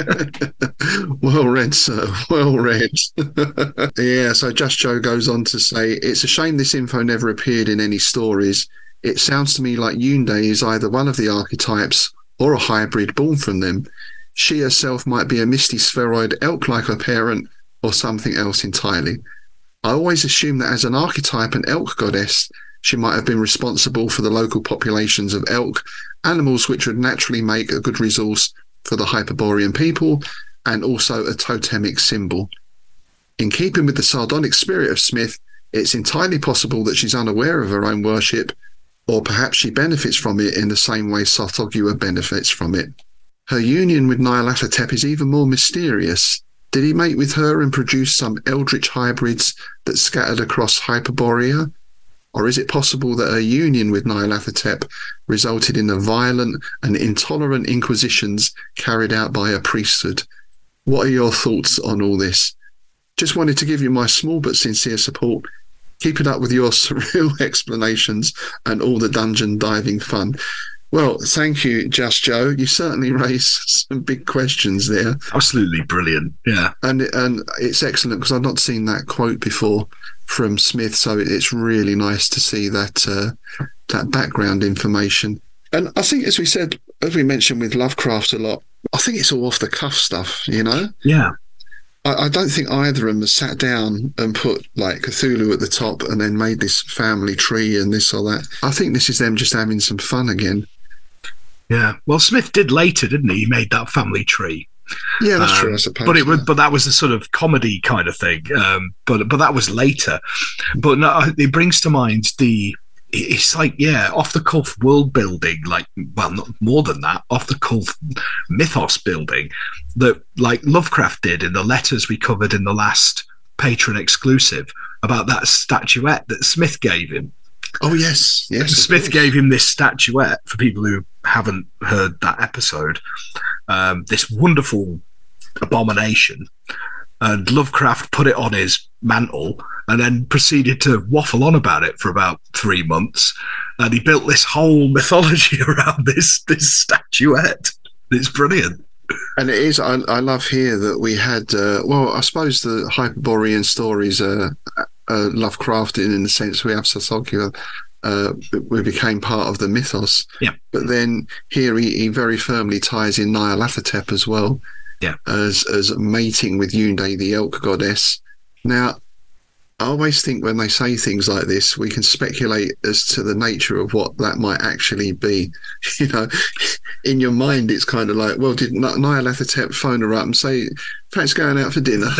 Well read, sir. Well read. Yeah, so Just Joe goes on to say, it's a shame this info never appeared in any stories. It sounds to me like Yaoundé is either one of the archetypes or a hybrid born from them. She herself might be a misty spheroid elk like her parent or something else entirely. I always assumed that as an archetype and elk goddess, she might have been responsible for the local populations of elk, animals which would naturally make a good resource for the Hyperborean people, and also a totemic symbol. In keeping with the sardonic spirit of Smith, it's entirely possible that she's unaware of her own worship, or perhaps she benefits from it in the same way Sarthoggua benefits from it. Her union with Nyarlathotep is even more mysterious. Did he mate with her and produce some eldritch hybrids that scattered across Hyperborea? Or is it possible that her union with Nyarlathotep resulted in the violent and intolerant inquisitions carried out by a priesthood? What are your thoughts on all this? Just wanted to give you my small but sincere support. Keep it up with your surreal explanations and all the dungeon diving fun. Well, thank you, Just Joe. You certainly raised some big questions there. Absolutely brilliant, yeah. And and it's excellent because I've not seen that quote before from Smith, so it's really nice to see that uh, that background information. And I think, as we said, as we mentioned with Lovecraft a lot, I think it's all off the cuff stuff, you know? Yeah. I, I don't think either of them has sat down and put like Cthulhu at the top and then made this family tree and this or that. I think this is them just having some fun again. Yeah. Well, Smith did later, didn't he? He made that family tree. Yeah, that's um, true, I suppose. But it was, yeah. but that was a sort of comedy kind of thing. Um, but but that was later. But no, it brings to mind the. It's like, yeah, off the cuff world building, like, well, not more than that, off the cuff mythos building that, like, Lovecraft did in the letters we covered in the last Patron exclusive about that statuette that Smith gave him. Oh, yes, yes. Smith gave him this statuette, for people who haven't heard that episode, um, this wonderful abomination. And Lovecraft put it on his mantle and then proceeded to waffle on about it for about three months. And he built this whole mythology around this this statuette. It's brilliant. And it is, I, I love here that we had, uh, well, I suppose the Hyperborean stories are uh, Lovecraftian in the sense we have Sasogya, uh, we became part of the mythos. Yeah. But then here he, he very firmly ties in Nyarlathotep as well. Yeah. As as mating with Yunde, the elk goddess. Now, I always think when they say things like this, we can speculate as to the nature of what that might actually be. You know, in your mind, it's kind of like, well, did Nyarlathotep phone her up and say, "Thanks, going out for dinner"?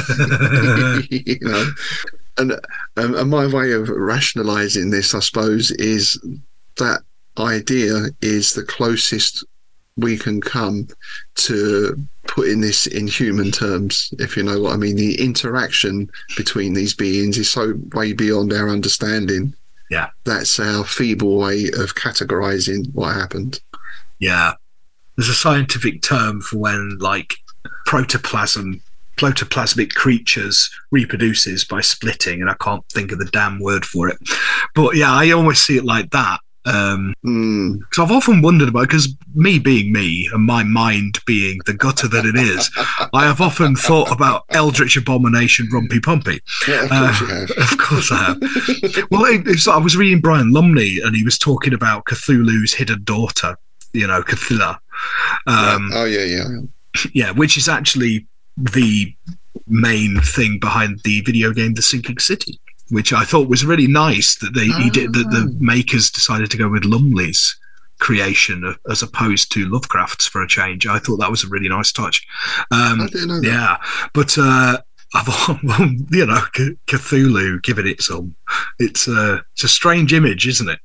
You know, and um, and my way of rationalising this, I suppose, is that idea is the closest we can come to putting this in human terms, if you know what I mean. The interaction between these beings is so way beyond our understanding. Yeah. That's our feeble way of categorizing what happened. Yeah. There's a scientific term for when, like, protoplasm, protoplasmic creatures reproduces by splitting, and I can't think of the damn word for it. But yeah, I almost see it like that. Um, mm. Because I've often wondered about, because me being me and my mind being the gutter that it is, I have often thought about Eldritch Abomination Rumpy Pumpy. Yeah, of course uh, you have. Of course I have. Well, it, it's, I was reading Brian Lumley and he was talking about Cthulhu's hidden daughter, you know, Cthulhu. Um, yeah. Oh, yeah, yeah. Yeah, which is actually the main thing behind the video game The Sinking City, which I thought was really nice that they oh. he did, that the makers decided to go with Lumley's creation as opposed to Lovecraft's for a change. I thought that was a really nice touch. Um, I didn't know that. Yeah, but uh, I've, you know, C- Cthulhu, give it some. It's a it's a strange image, isn't it?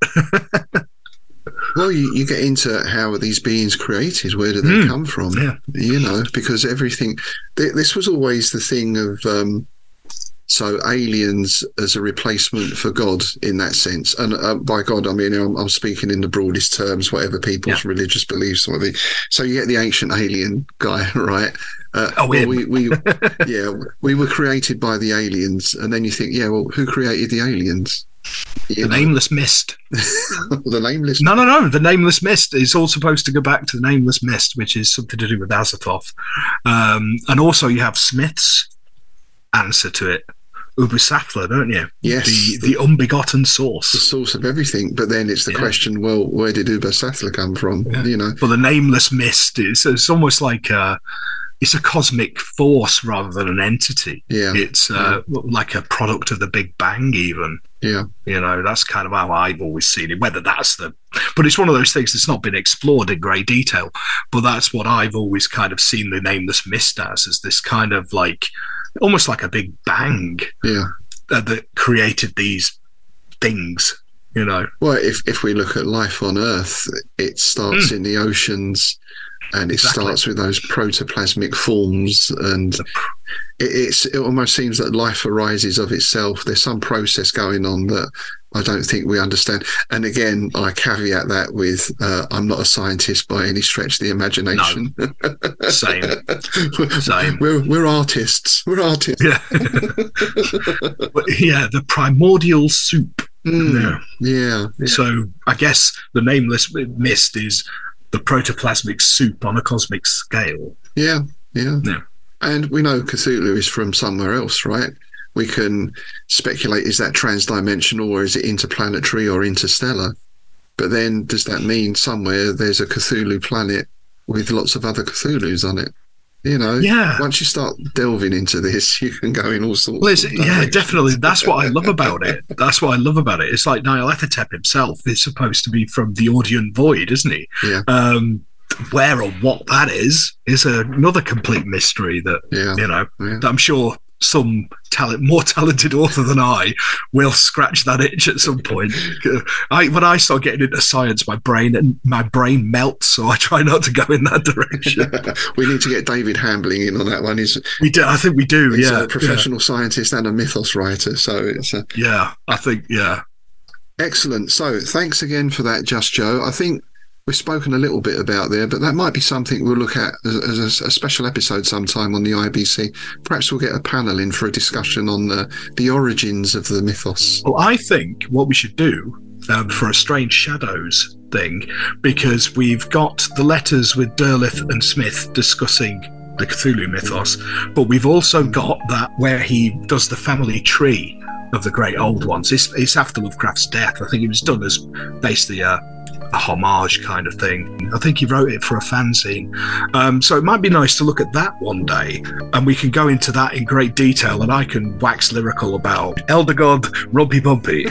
Well, you, you get into how are these beings created? Where do they Mm. come from? Yeah. You know, because everything. Th- this was always the thing of. Um, So aliens as a replacement for God in that sense. And uh, by God, I mean, I'm, I'm speaking in the broadest terms, whatever people's yeah. religious beliefs or the. So you get the ancient alien guy, right? Uh, oh, well, him. we, we, yeah, we were created by the aliens. And then you think, yeah, well, who created the aliens? You the know? Nameless Mist. The Nameless No, no, no. The Nameless Mist is all supposed to go back to the Nameless Mist, which is something to do with Azathoth. Um, and also you have Smith's answer to it. Ubusathla, don't you? Yes. The the unbegotten the source. source of everything. But then it's the Yeah. question, well, where did Ubusathla come from? Yeah. You know? But the Nameless Mist is it's almost like a, it's a cosmic force rather than an entity. Yeah. It's uh, like a product of the Big Bang, even. Yeah. You know, that's kind of how I've always seen it. Whether that's the, but it's one of those things that's not been explored in great detail. But that's what I've always kind of seen the Nameless Mist as, as this kind of like, almost like a big bang Yeah. uh, that created these things, you know. Well, if if we look at life on Earth, it starts Mm. in the oceans, and it Exactly. starts with those protoplasmic forms, and it, it's it almost seems that life arises of itself. There's some process going on that I don't think we understand. And again, I caveat that with uh, I'm not a scientist by any stretch of the imagination. No. Same. Same. We're we're artists. We're artists. Yeah. But yeah, the primordial soup. Mm, Yeah. yeah. Yeah. So I guess the Nameless Mist is the protoplasmic soup on a cosmic scale. Yeah. Yeah. Yeah. And we know Cthulhu is from somewhere else, right? We can speculate, is that transdimensional or is it interplanetary or interstellar? But then does that mean somewhere there's a Cthulhu planet with lots of other Cthulhus on it? You know, yeah. Once you start delving into this, you can go in all sorts. Well, of yeah, definitely. That's what I love about it. That's what I love about it. It's like Nyarlathotep himself is supposed to be from the Audian Void, isn't he? Yeah. Um, where or what that is is another complete mystery that yeah. you know yeah. that I'm sure some talent, more talented author than I will scratch that itch at some point. I, when I start getting into science, my brain and my brain melts, so I try not to go in that direction. We need to get David Hambling in on that one. He's we do. I think we do. He's yeah, a professional yeah. scientist and a mythos writer. So it's a, yeah. I think yeah. Excellent. So thanks again for that, Just Joe. I think we've spoken a little bit about there, but that might be something we'll look at as, as a, a special episode sometime on the I B C. Perhaps we'll get a panel in for a discussion on the, the origins of the mythos. Well, I think what we should do um, for a Strange Shadows thing, because we've got the letters with Derleth and Smith discussing the Cthulhu mythos, but we've also got that where he does the family tree of the great old ones. It's, it's after Lovecraft's death. I think it was done as basically a a homage kind of thing. I think he wrote it for a fanzine. Um, so it might be nice to look at that one day, and we can go into that in great detail, and I can wax lyrical about Elder God Rumpy Bumpy.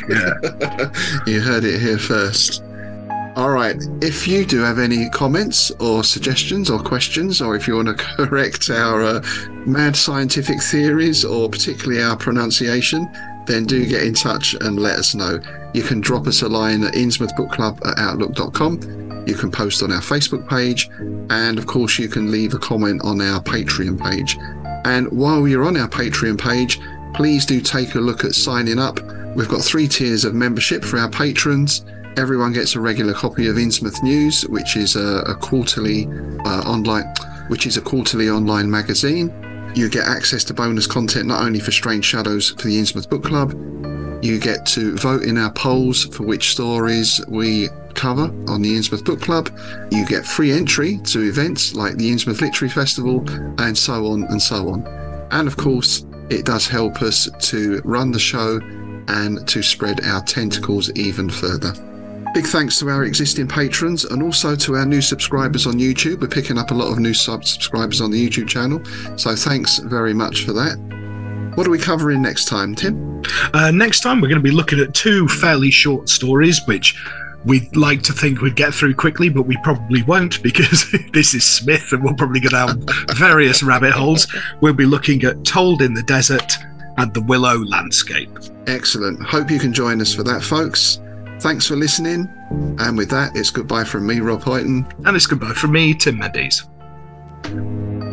Yeah. You heard it here first. All right. If you do have any comments or suggestions or questions, or if you want to correct our uh, mad scientific theories, or particularly our pronunciation, then do get in touch and let us know. You can drop us a line at innsmouth book club at outlook dot com. You can post on our Facebook page, and of course you can leave a comment on our Patreon page. And while you're on our Patreon page, please do take a look at signing up. We've got three tiers of membership for our patrons. Everyone gets a regular copy of Innsmouth News, which is a, a quarterly uh, online, which is a quarterly online magazine. You get access to bonus content not only for Strange Shadows for the Innsmouth Book Club. You get to vote in our polls for which stories we cover on the Innsmouth Book Club. You get free entry to events like the Innsmouth Literary Festival, and so on and so on. And of course, it does help us to run the show and to spread our tentacles even further. Big thanks to our existing patrons, and also to our new subscribers on YouTube. We're picking up a lot of new sub subscribers on the YouTube channel, so thanks very much for that. What are we covering next time, Tim? Uh, next time we're going to be looking at two fairly short stories, which we'd like to think we'd get through quickly, but we probably won't, because this is Smith and we're probably going to have various rabbit holes. We'll be looking at Told in the Desert and the Willow Landscape. Excellent. Hope you can join us for that, folks. Thanks for listening. And with that, it's goodbye from me, Rob Hoyton. And it's goodbye from me, Tim Mendes.